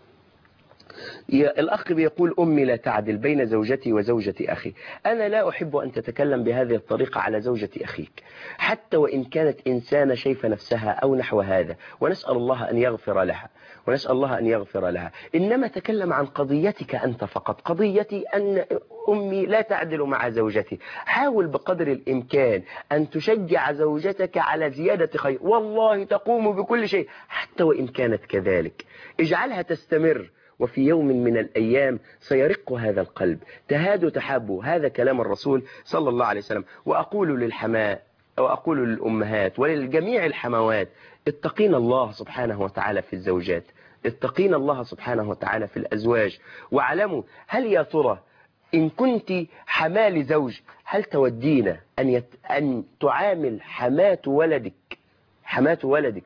الأخ بيقول أمي لا تعدل بين زوجتي وزوجة أخي. أنا لا أحب أن تتكلم بهذه الطريقة على زوجة أخيك حتى وإن كانت إنسانة شايفة نفسها أو نحو هذا، ونسأل الله أن يغفر لها، ونسأل الله أن يغفر لها. إنما تكلم عن قضيتك أنت فقط. قضيتي أن أمي لا تعدل مع زوجتي. حاول بقدر الإمكان أن تشجع زوجتك على زيادة خير، والله تقوم بكل شيء حتى وإن كانت كذلك. اجعلها تستمر، وفي يوم من الأيام سيرق هذا القلب. تهادوا تحابوا، هذا كلام الرسول صلى الله عليه وسلم. وأقول للحماء وأقول للأمهات وللجميع الحموات اتقين الله سبحانه وتعالى في الزوجات، اتقين الله سبحانه وتعالى في الأزواج. واعلموا، هل يا ترى إن كنت حمال زوج هل تودين أن تعامل حماة ولدك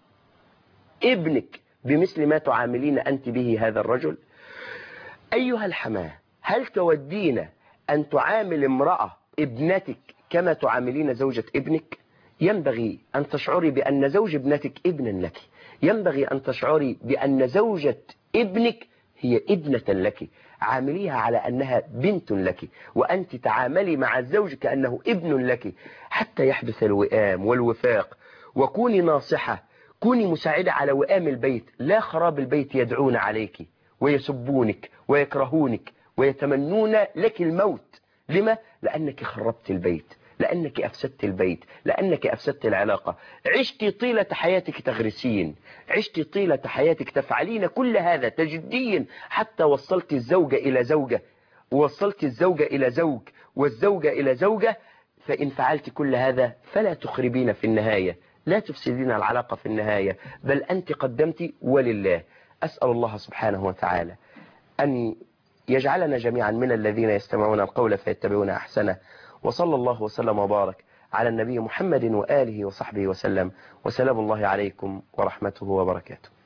ابنك بمثل ما تعاملين أنت به هذا الرجل؟ أيها الحماة، هل تودين أن تعامل امرأة ابنتك كما تعاملين زوجة ابنك؟ ينبغي أن تشعري بأن زوج ابنتك ابنا لك، ينبغي أن تشعري بأن زوجة ابنك هي ابنة لك. عامليها على أنها بنت لك، وأنت تعاملي مع الزوج كأنه ابن لك، حتى يحدث الوئام والوفاق. وكوني ناصحة، كوني مساعدة على وئام البيت، لا خراب البيت يدعون عليك ويسبونك ويكرهونك ويتمنون لك الموت. لما؟ لأنك خربت البيت، لأنك أفسدت البيت، لأنك أفسدت العلاقة. عشت طيلة حياتك تغرسين، عشت طيلة حياتك تفعلين كل هذا تجديا، حتى وصلت الزوجة إلى زوجة، ووصلت الزوجة إلى زوج، والزوجة إلى زوجة. فإن فعلت كل هذا فلا تخربين في النهاية، لا تفسدين العلاقة في النهاية، بل أنت قدمت ولله. أسأل الله سبحانه وتعالى أن يجعلنا جميعا من الذين يستمعون القول فيتبعون أحسنه. وصلى الله وسلم وبارك على النبي محمد وآله وصحبه وسلم، وسلام الله عليكم ورحمته وبركاته.